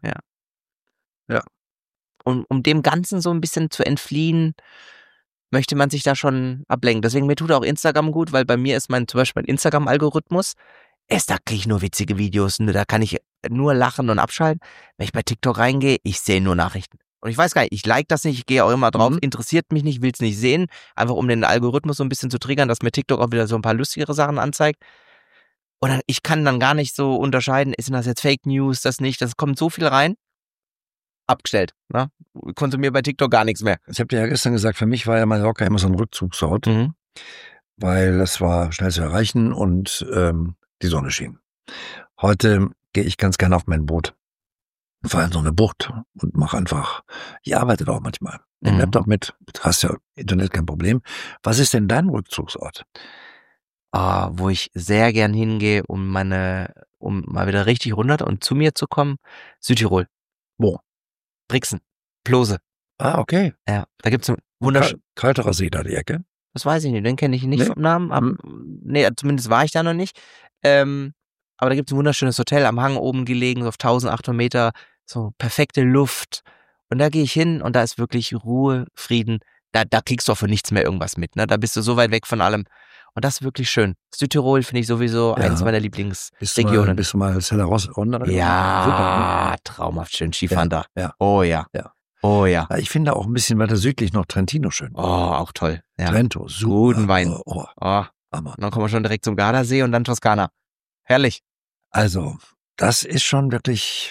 Und um dem Ganzen so ein bisschen zu entfliehen, möchte man sich da schon ablenken. Deswegen mir tut auch Instagram gut, weil bei mir ist zum Beispiel mein Instagram-Algorithmus, da kriege ich nur witzige Videos, da kann ich nur lachen und abschalten. Wenn ich bei TikTok reingehe, ich sehe nur Nachrichten. Und ich weiß gar nicht, ich like das nicht, ich gehe auch immer drauf, interessiert mich nicht, will es nicht sehen, einfach um den Algorithmus so ein bisschen zu triggern, dass mir TikTok auch wieder so ein paar lustigere Sachen anzeigt. Und ich kann dann gar nicht so unterscheiden, ist das jetzt Fake News, das nicht, das kommt so viel rein. Abgestellt. Ne? Ich konsumiere bei TikTok gar nichts mehr. Ich habe dir ja gestern gesagt, für mich war ja Mallorca immer so ein Rückzugsort, weil das war schnell zu erreichen und die Sonne schien. Heute gehe ich ganz gerne auf mein Boot, fahre in so eine Bucht und mache einfach, ich arbeite auch manchmal. Nimm Laptop mit, du hast ja Internet, kein Problem. Was ist denn dein Rückzugsort? Wo ich sehr gern hingehe, um mal wieder richtig runter und zu mir zu kommen, Südtirol. Wo? Brixen, Plose. Ah, okay. Ja, da gibt's einen wunderschönen. Kalterer See da, die Ecke? Das weiß ich nicht, den kenne ich nicht vom Namen. Nee, zumindest war ich da noch nicht. Aber da gibt's ein wunderschönes Hotel am Hang oben gelegen, so auf 1800 Meter, so perfekte Luft. Und da gehe ich hin und da ist wirklich Ruhe, Frieden. Da kriegst du auch für nichts mehr irgendwas mit. Ne? Da bist du so weit weg von allem. Und das ist wirklich schön. Südtirol finde ich sowieso eins meiner Lieblingsregionen. Bist du mal Cellarossa? Ja, super, ne? Traumhaft schön. Skifahren da. Ja. Oh ja. Oh ja. Ich finde auch ein bisschen weiter südlich noch Trentino schön. Oh, auch toll. Ja. Trento, super. Guten Wein. Oh. Hammer. Und dann kommen wir schon direkt zum Gardasee und dann Toskana. Herrlich. Also, das ist schon wirklich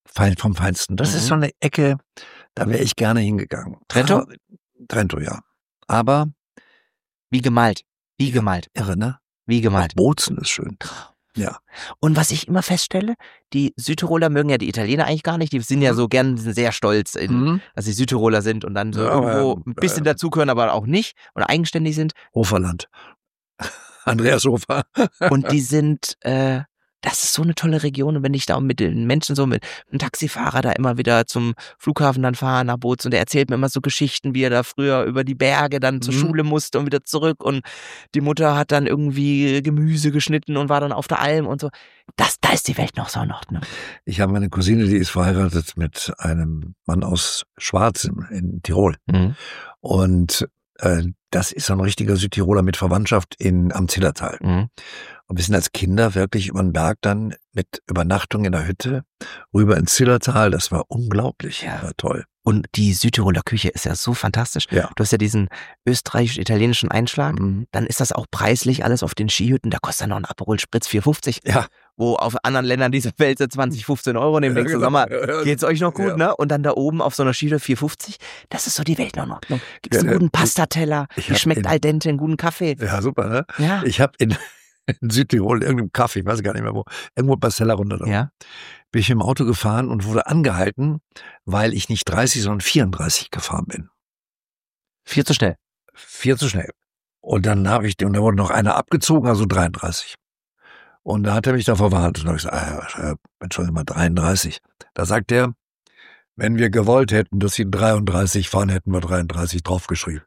vom Feinsten. Das ist so eine Ecke, da wäre ich gerne hingegangen. Trento? Trento, ja. Aber Wie gemalt. Wie gemalt. irre, ne? Wie gemalt. Bozen ist schön. Ja. Und was ich immer feststelle, die Südtiroler mögen ja die Italiener eigentlich gar nicht. Die sind ja so gern, sind sehr stolz, dass sie Südtiroler sind und dann so irgendwo ein bisschen dazugehören, aber auch nicht und eigenständig sind. Hoferland. Andreas Hofer. Und die sind, das ist so eine tolle Region. Und wenn ich da mit den Menschen so mit einem Taxifahrer da immer wieder zum Flughafen dann fahre nach Bozen und der erzählt mir immer so Geschichten, wie er da früher über die Berge dann zur Schule musste und wieder zurück und die Mutter hat dann irgendwie Gemüse geschnitten und war dann auf der Alm und so. Da ist die Welt noch so in Ordnung. Ich habe eine Cousine, die ist verheiratet mit einem Mann aus Schwarz in Tirol. Und das ist so ein richtiger Südtiroler mit Verwandtschaft am Zillertal. Und wir sind als Kinder wirklich über den Berg dann mit Übernachtung in der Hütte rüber ins Zillertal. Das war unglaublich, war toll. Und die Südtiroler Küche ist ja so fantastisch. Ja. Du hast ja diesen österreichisch-italienischen Einschlag. Dann ist das auch preislich alles auf den Skihütten. Da kostet dann noch ein Aperol Spritz 4,50. Ja. Wo auf anderen Ländern dieser Welt 20, 15 Euro nehmen. Denkst du, sag mal, geht's euch noch gut, ne? Und dann da oben auf so einer Skihütte 4,50. Das ist so die Welt noch in Ordnung. Gibt's einen guten Pastateller, die schmeckt al dente, einen guten Kaffee. Ja, super, ne? Ja. Ich habe in Südtirol irgendeinem Kaffee, ich weiß gar nicht mehr wo, irgendwo Pastella runter. Ja. Bin ich im Auto gefahren und wurde angehalten, weil ich nicht 30, sondern 34 gefahren bin. 4 zu schnell. 4 zu schnell. Und dann da wurde noch einer abgezogen, also 33. Und da hat er mich da verwarnt. Und da habe ich gesagt, Entschuldigung mal, 33. Da sagt er, wenn wir gewollt hätten, dass sie 33 fahren, hätten wir 33 draufgeschrieben.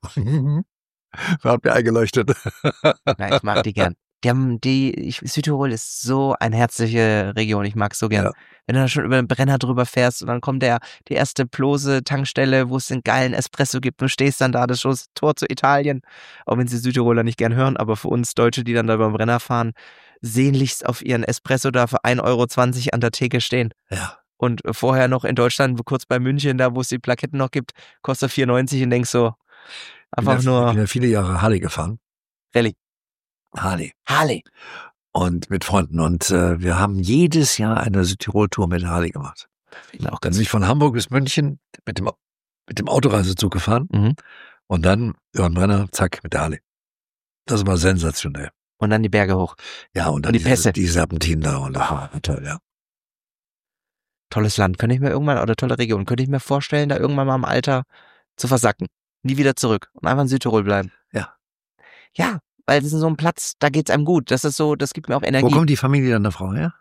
Hat mir eingeleuchtet. Na, ich mag die gern. Südtirol ist so eine herzliche Region, ich mag es so gern. Ja. Wenn du da schon über den Brenner drüber fährst und dann kommt die erste Plose-Tankstelle, wo es den geilen Espresso gibt und stehst dann da, das ist schon das Tor zu Italien. Auch wenn sie Südtiroler nicht gern hören, aber für uns Deutsche, die dann da über den Brenner fahren, sehnlichst auf ihren Espresso da für 1,20 Euro an der Theke stehen. Ja. Und vorher noch in Deutschland, kurz bei München, da wo es die Plaketten noch gibt, kostet 4,90 und denkst so, einfach Ich bin ja viele Jahre Harley gefahren. Rallye. Harley. Und mit Freunden. Und wir haben jedes Jahr eine Südtirol-Tour mit Harley gemacht. Dann bin ich von Hamburg bis München mit dem Autoreisezug gefahren. Und dann über den Brenner, zack, mit der Harley. Das war sensationell. Und dann die Berge hoch. Ja, und dann die Pässe. Die Serpentinen da. Und das war toll, ja. Tolles Land. Könnte ich mir irgendwann, oder tolle Region, könnte ich mir vorstellen, da irgendwann mal im Alter zu versacken. Nie wieder zurück. Und einfach in Südtirol bleiben. Ja. Ja. Weil das ist so ein Platz, da geht's einem gut. Das ist so, das gibt mir auch Energie. Wo kommt die Familie dann der Frau her?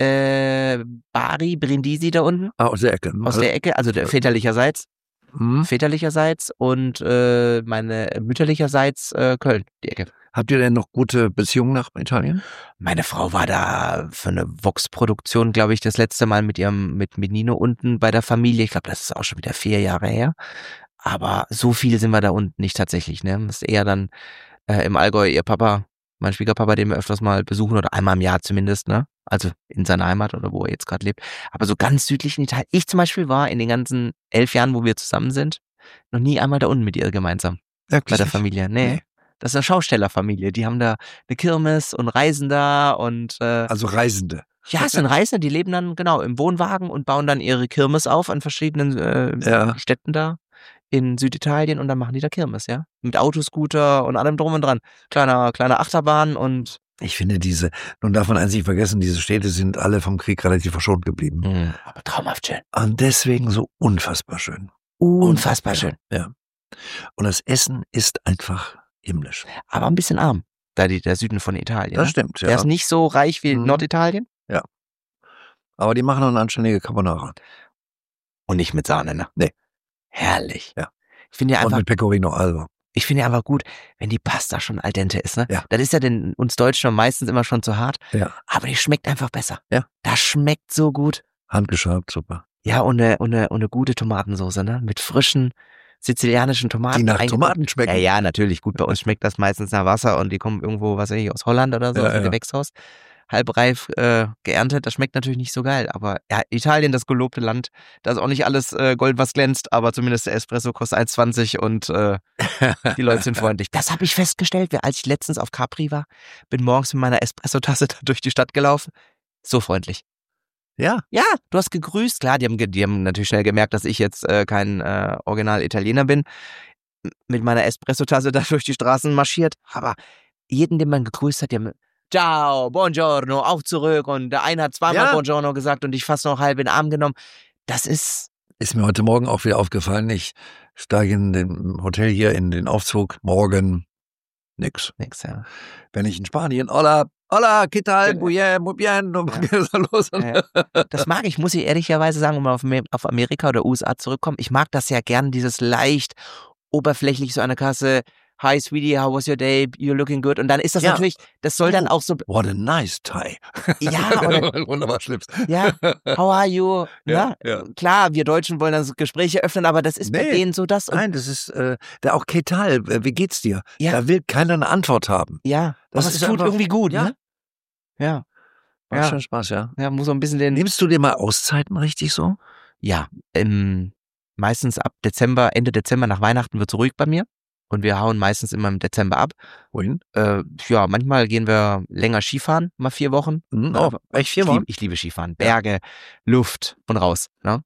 Bari, Brindisi da unten. Aus der Ecke. Aus der Ecke, also väterlicherseits. Väterlicherseits und meine mütterlicherseits Köln, die Ecke. Habt ihr denn noch gute Beziehungen nach Italien? Meine Frau war da für eine Vox-Produktion, glaube ich, das letzte Mal mit Nino unten bei der Familie. Ich glaube, das ist auch schon wieder 4 Jahre her. Aber so viel sind wir da unten nicht tatsächlich, ne? Das ist eher dann im Allgäu ihr Papa, mein Schwiegerpapa, den wir öfters mal besuchen oder einmal im Jahr zumindest, ne? Also in seiner Heimat oder wo er jetzt gerade lebt. Aber so ganz südlich in Italien. Ich zum Beispiel war in den ganzen 11 Jahren, wo wir zusammen sind, noch nie einmal da unten mit ihr gemeinsam. Wirklich? Bei der Familie. Nee. Das ist eine Schaustellerfamilie. Die haben da eine Kirmes und reisen da und also Reisende. Ja, es sind Reisende, die leben dann genau im Wohnwagen und bauen dann ihre Kirmes auf an verschiedenen Städten da in Süditalien und dann machen die da Kirmes, ja. Mit Autoscooter und allem drum und dran. Kleiner Achterbahn und ich finde nun darf man eins nicht vergessen, diese Städte sind alle vom Krieg relativ verschont geblieben. Aber traumhaft schön. Und deswegen so unfassbar schön. Unfassbar schön. Ja. Und das Essen ist einfach himmlisch. Aber ein bisschen arm, der Süden von Italien. Das stimmt, ja. Der ist nicht so reich wie Norditalien. Ja. Aber die machen noch eine anständige Carbonara. Und nicht mit Sahne, ne? Nee. Herrlich. Ja. Ich finde ja einfach. Und mit Pecorino Alba. Ich finde ja einfach gut, wenn die Pasta schon al dente ist, ne? Ja. Das ist ja uns Deutschen meistens immer schon zu hart. Ja. Aber die schmeckt einfach besser. Ja. Das schmeckt so gut. Handgeschabt, super. Ja, und eine gute Tomatensauce, ne? Mit frischen sizilianischen Tomaten. Die nach Tomaten schmecken. Ja, natürlich. Gut, bei uns schmeckt das meistens nach Wasser und die kommen irgendwo, was weiß ich, aus Holland oder so, aus dem Gewächshaus. Halbreif geerntet, das schmeckt natürlich nicht so geil, aber ja, Italien, das gelobte Land, da ist auch nicht alles Gold, was glänzt, aber zumindest der Espresso kostet 1,20 und die Leute sind freundlich. Das habe ich festgestellt, als ich letztens auf Capri war, bin morgens mit meiner Espresso-Tasse da durch die Stadt gelaufen, so freundlich. Ja. Ja, du hast gegrüßt. Klar, die haben natürlich schnell gemerkt, dass ich jetzt kein Original-Italiener bin. Mit meiner Espresso-Tasse da durch die Straßen marschiert. Aber jeden, den man gegrüßt hat, die haben Ciao, Buongiorno, auch zurück. Und der eine hat zweimal Buongiorno gesagt und ich fast noch halb in den Arm genommen. Das ist mir heute Morgen auch wieder aufgefallen. Ich steige in dem Hotel hier in den Aufzug. Morgen nix. Ja. Wenn ich in Spanien, hola, ¿qué tal? Muy bien. Los. Ja. Das mag ich, muss ich ehrlicherweise sagen, um mal auf Amerika oder USA zurückkommen. Ich mag das ja gern, dieses leicht oberflächlich so an der Kasse. Hi, sweetie, how was your day? You're looking good. Und dann ist das natürlich, das soll dann auch so. What a nice tie. Ja, oder, wunderbar Schlips. Ja, how are you? Ja. Klar, wir Deutschen wollen dann so Gespräche öffnen, aber das ist bei denen so das. Nein, das ist da auch ¿Qué tal? Wie geht's dir? Ja. Da will keiner eine Antwort haben. Ja, das aber es ist tut einfach, irgendwie gut, ja. Ne? Ja. Macht schon Spaß, ja. Ja, muss so ein bisschen den. Nimmst du dir mal Auszeiten richtig so? Ja, meistens ab Dezember, Ende Dezember nach Weihnachten wird's ruhig bei mir. Und wir hauen meistens immer im Dezember ab. Wohin? Ja, manchmal gehen wir länger Skifahren, mal 4 Wochen. Oh, echt 4 Wochen? Ich liebe Skifahren. Berge, Luft und raus. Ne?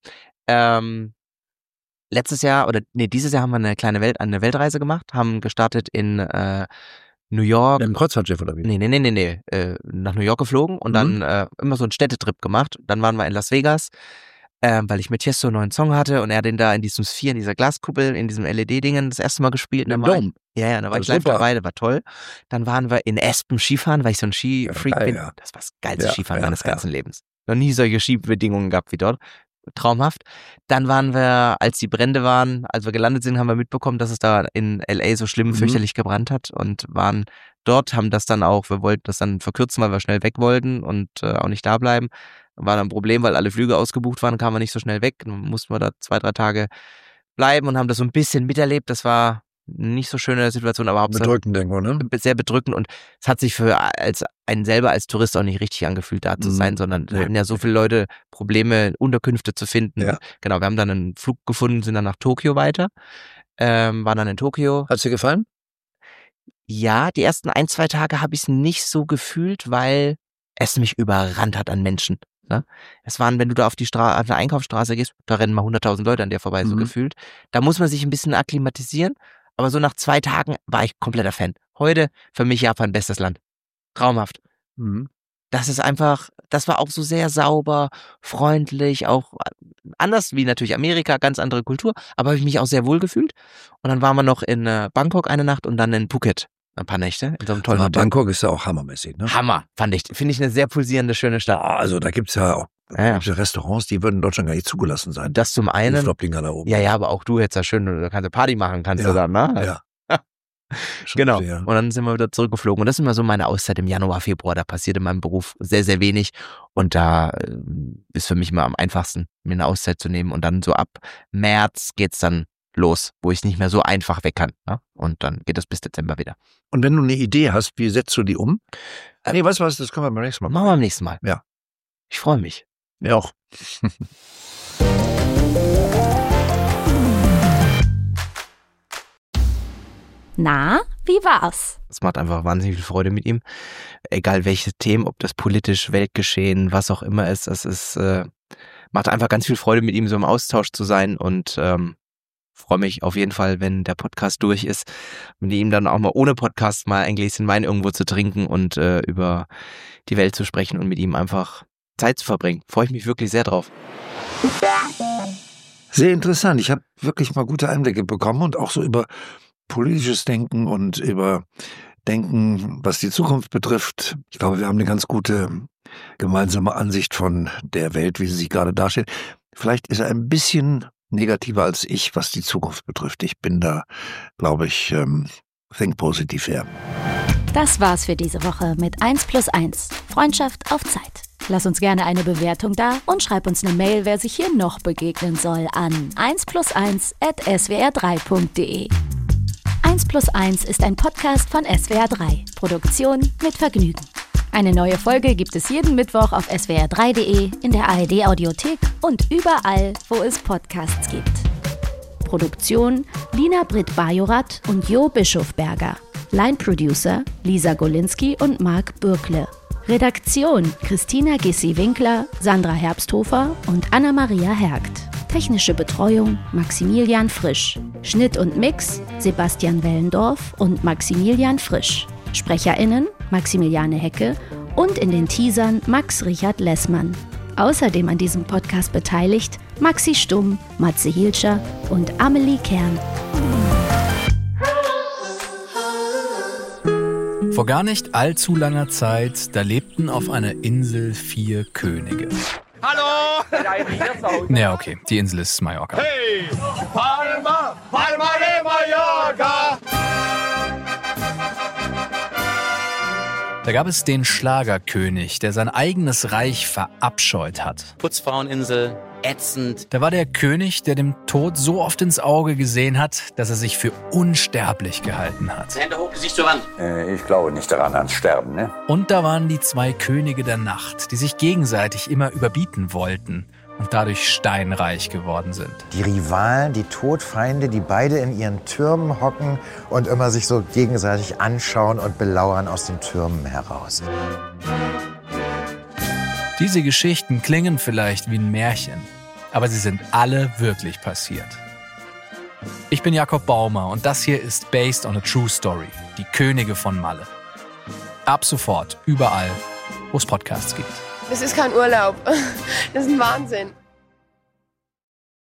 Dieses Jahr haben wir eine Weltreise gemacht, haben gestartet in New York. Im Kreuzfahrtschiff oder wie? Nee. Nach New York geflogen und dann immer so einen Städtetrip gemacht. Dann waren wir in Las Vegas. Weil ich mit Tiesto einen neuen Song hatte und er den da in diesem Sphere, in dieser Glaskuppel, in diesem LED-Dingen das erste Mal gespielt. Im Dom? Ja, da war ich live dabei, das war toll. Dann waren wir in Espen Skifahren, weil ich so ein Skifreak bin. Ja. Das war das geilste Skifahren meines ganzen Lebens. Noch nie solche Skibedingungen gehabt wie dort. Traumhaft. Dann waren wir, als die Brände waren, als wir gelandet sind, haben wir mitbekommen, dass es da in L.A. so schlimm, fürchterlich gebrannt hat und waren dort, haben das dann auch, wir wollten das dann verkürzen, weil wir schnell weg wollten und auch nicht da bleiben. War dann ein Problem, weil alle Flüge ausgebucht waren, kamen wir nicht so schnell weg. Dann mussten wir da 2-3 Tage bleiben und haben das so ein bisschen miterlebt. Das war nicht so schöne Situation, aber bedrückend irgendwo, ne? Sehr bedrückend und es hat sich für einen selber als Tourist auch nicht richtig angefühlt, da zu sein, sondern da hatten ja so viele Leute Probleme, Unterkünfte zu finden. Ja. Genau, wir haben dann einen Flug gefunden, sind dann nach Tokio weiter, waren dann in Tokio. Hat's dir gefallen? Ja, die ersten 1-2 Tage habe ich es nicht so gefühlt, weil es mich überrannt hat an Menschen. Ne? Es waren, wenn du da auf eine Einkaufsstraße gehst, da rennen mal 100.000 Leute an dir vorbei, so gefühlt. Da muss man sich ein bisschen akklimatisieren, aber so nach 2 Tagen war ich kompletter Fan. Heute für mich Japan bestes Land. Traumhaft. Das ist einfach, das war auch so sehr sauber, freundlich, auch anders wie natürlich Amerika, ganz andere Kultur, aber habe ich mich auch sehr wohl gefühlt. Und dann waren wir noch in Bangkok eine Nacht und dann in Phuket ein paar Nächte in so einem tollen Hotel. Bangkok ist ja auch hammermäßig, ne? Hammer, finde ich eine sehr pulsierende, schöne Stadt. Also da gibt's ja auch Restaurants, die würden in Deutschland gar nicht zugelassen sein. Das zum einen. Die da oben. Ja, aber auch du hättest ja schön, da kannst du Party machen, kannst du dann, ne? Ja. Genau. Und dann sind wir wieder zurückgeflogen. Und das ist immer so meine Auszeit im Januar, Februar. Da passiert in meinem Beruf sehr, sehr wenig. Und da ist für mich immer am einfachsten, mir eine Auszeit zu nehmen. Und dann so ab März geht's dann los, wo ich nicht mehr so einfach weg kann. Ne? Und dann geht es bis Dezember wieder. Und wenn du eine Idee hast, wie setzt du die um? Nee, weißt du was, das können wir beim nächsten Mal machen. Machen wir beim nächsten Mal. Ja. Ich freue mich. Ja auch. Na, wie war's? Es macht einfach wahnsinnig viel Freude mit ihm. Egal welche Themen, ob das politisch, Weltgeschehen, was auch immer ist, es ist, macht einfach ganz viel Freude mit ihm so im Austausch zu sein und freue mich auf jeden Fall, wenn der Podcast durch ist, mit ihm dann auch mal ohne Podcast mal ein Gläschen Wein irgendwo zu trinken und über die Welt zu sprechen und mit ihm einfach Zeit zu verbringen. Freue ich mich wirklich sehr drauf. Sehr interessant. Ich habe wirklich mal gute Einblicke bekommen und auch so über politisches Denken und über Denken, was die Zukunft betrifft. Ich glaube, wir haben eine ganz gute gemeinsame Ansicht von der Welt, wie sie sich gerade darstellt. Vielleicht ist er ein bisschen negativer als ich, was die Zukunft betrifft. Ich bin da, glaube ich, think positiv eher. Das war's für diese Woche mit 1+1. Freundschaft auf Zeit. Lass uns gerne eine Bewertung da und schreib uns eine Mail, wer sich hier noch begegnen soll, an 1+1@swr3.de. 1+1 ist ein Podcast von SWR3. Produktion mit Vergnügen. Eine neue Folge gibt es jeden Mittwoch auf swr3.de, in der ARD-Audiothek und überall, wo es Podcasts gibt. Produktion Lina Britt-Bajorath und Jo Bischofberger. Line-Producer Lisa Golinski und Marc Bürkle. Redaktion: Christina Gissi-Winkler, Sandra Herbsthofer und Anna-Maria Hergt. Technische Betreuung: Maximilian Frisch. Schnitt und Mix: Sebastian Wellendorf und Maximilian Frisch. SprecherInnen: Maximiliane Hecke und in den Teasern Max Richard Lessmann. Außerdem an diesem Podcast beteiligt Maxi Stumm, Matze Hielscher und Amelie Kern. Vor gar nicht allzu langer Zeit, da lebten auf einer Insel 4 Könige. Hallo! Ja, okay, die Insel ist Mallorca. Hey! Palma! Palma de Mallorca! Da gab es den Schlagerkönig, der sein eigenes Reich verabscheut hat. Putzfraueninsel, ätzend. Da war der König, der dem Tod so oft ins Auge gesehen hat, dass er sich für unsterblich gehalten hat. Hände hoch, Gesicht zur Wand. Ich glaube nicht daran ans Sterben, ne? Und da waren die 2 Könige der Nacht, die sich gegenseitig immer überbieten wollten und dadurch steinreich geworden sind. Die Rivalen, die Todfeinde, die beide in ihren Türmen hocken und immer sich so gegenseitig anschauen und belauern aus den Türmen heraus. Diese Geschichten klingen vielleicht wie ein Märchen, aber sie sind alle wirklich passiert. Ich bin Jakob Baumer und das hier ist Based on a True Story, die Könige von Malle. Ab sofort, überall, wo es Podcasts gibt. Das ist kein Urlaub. Das ist ein Wahnsinn.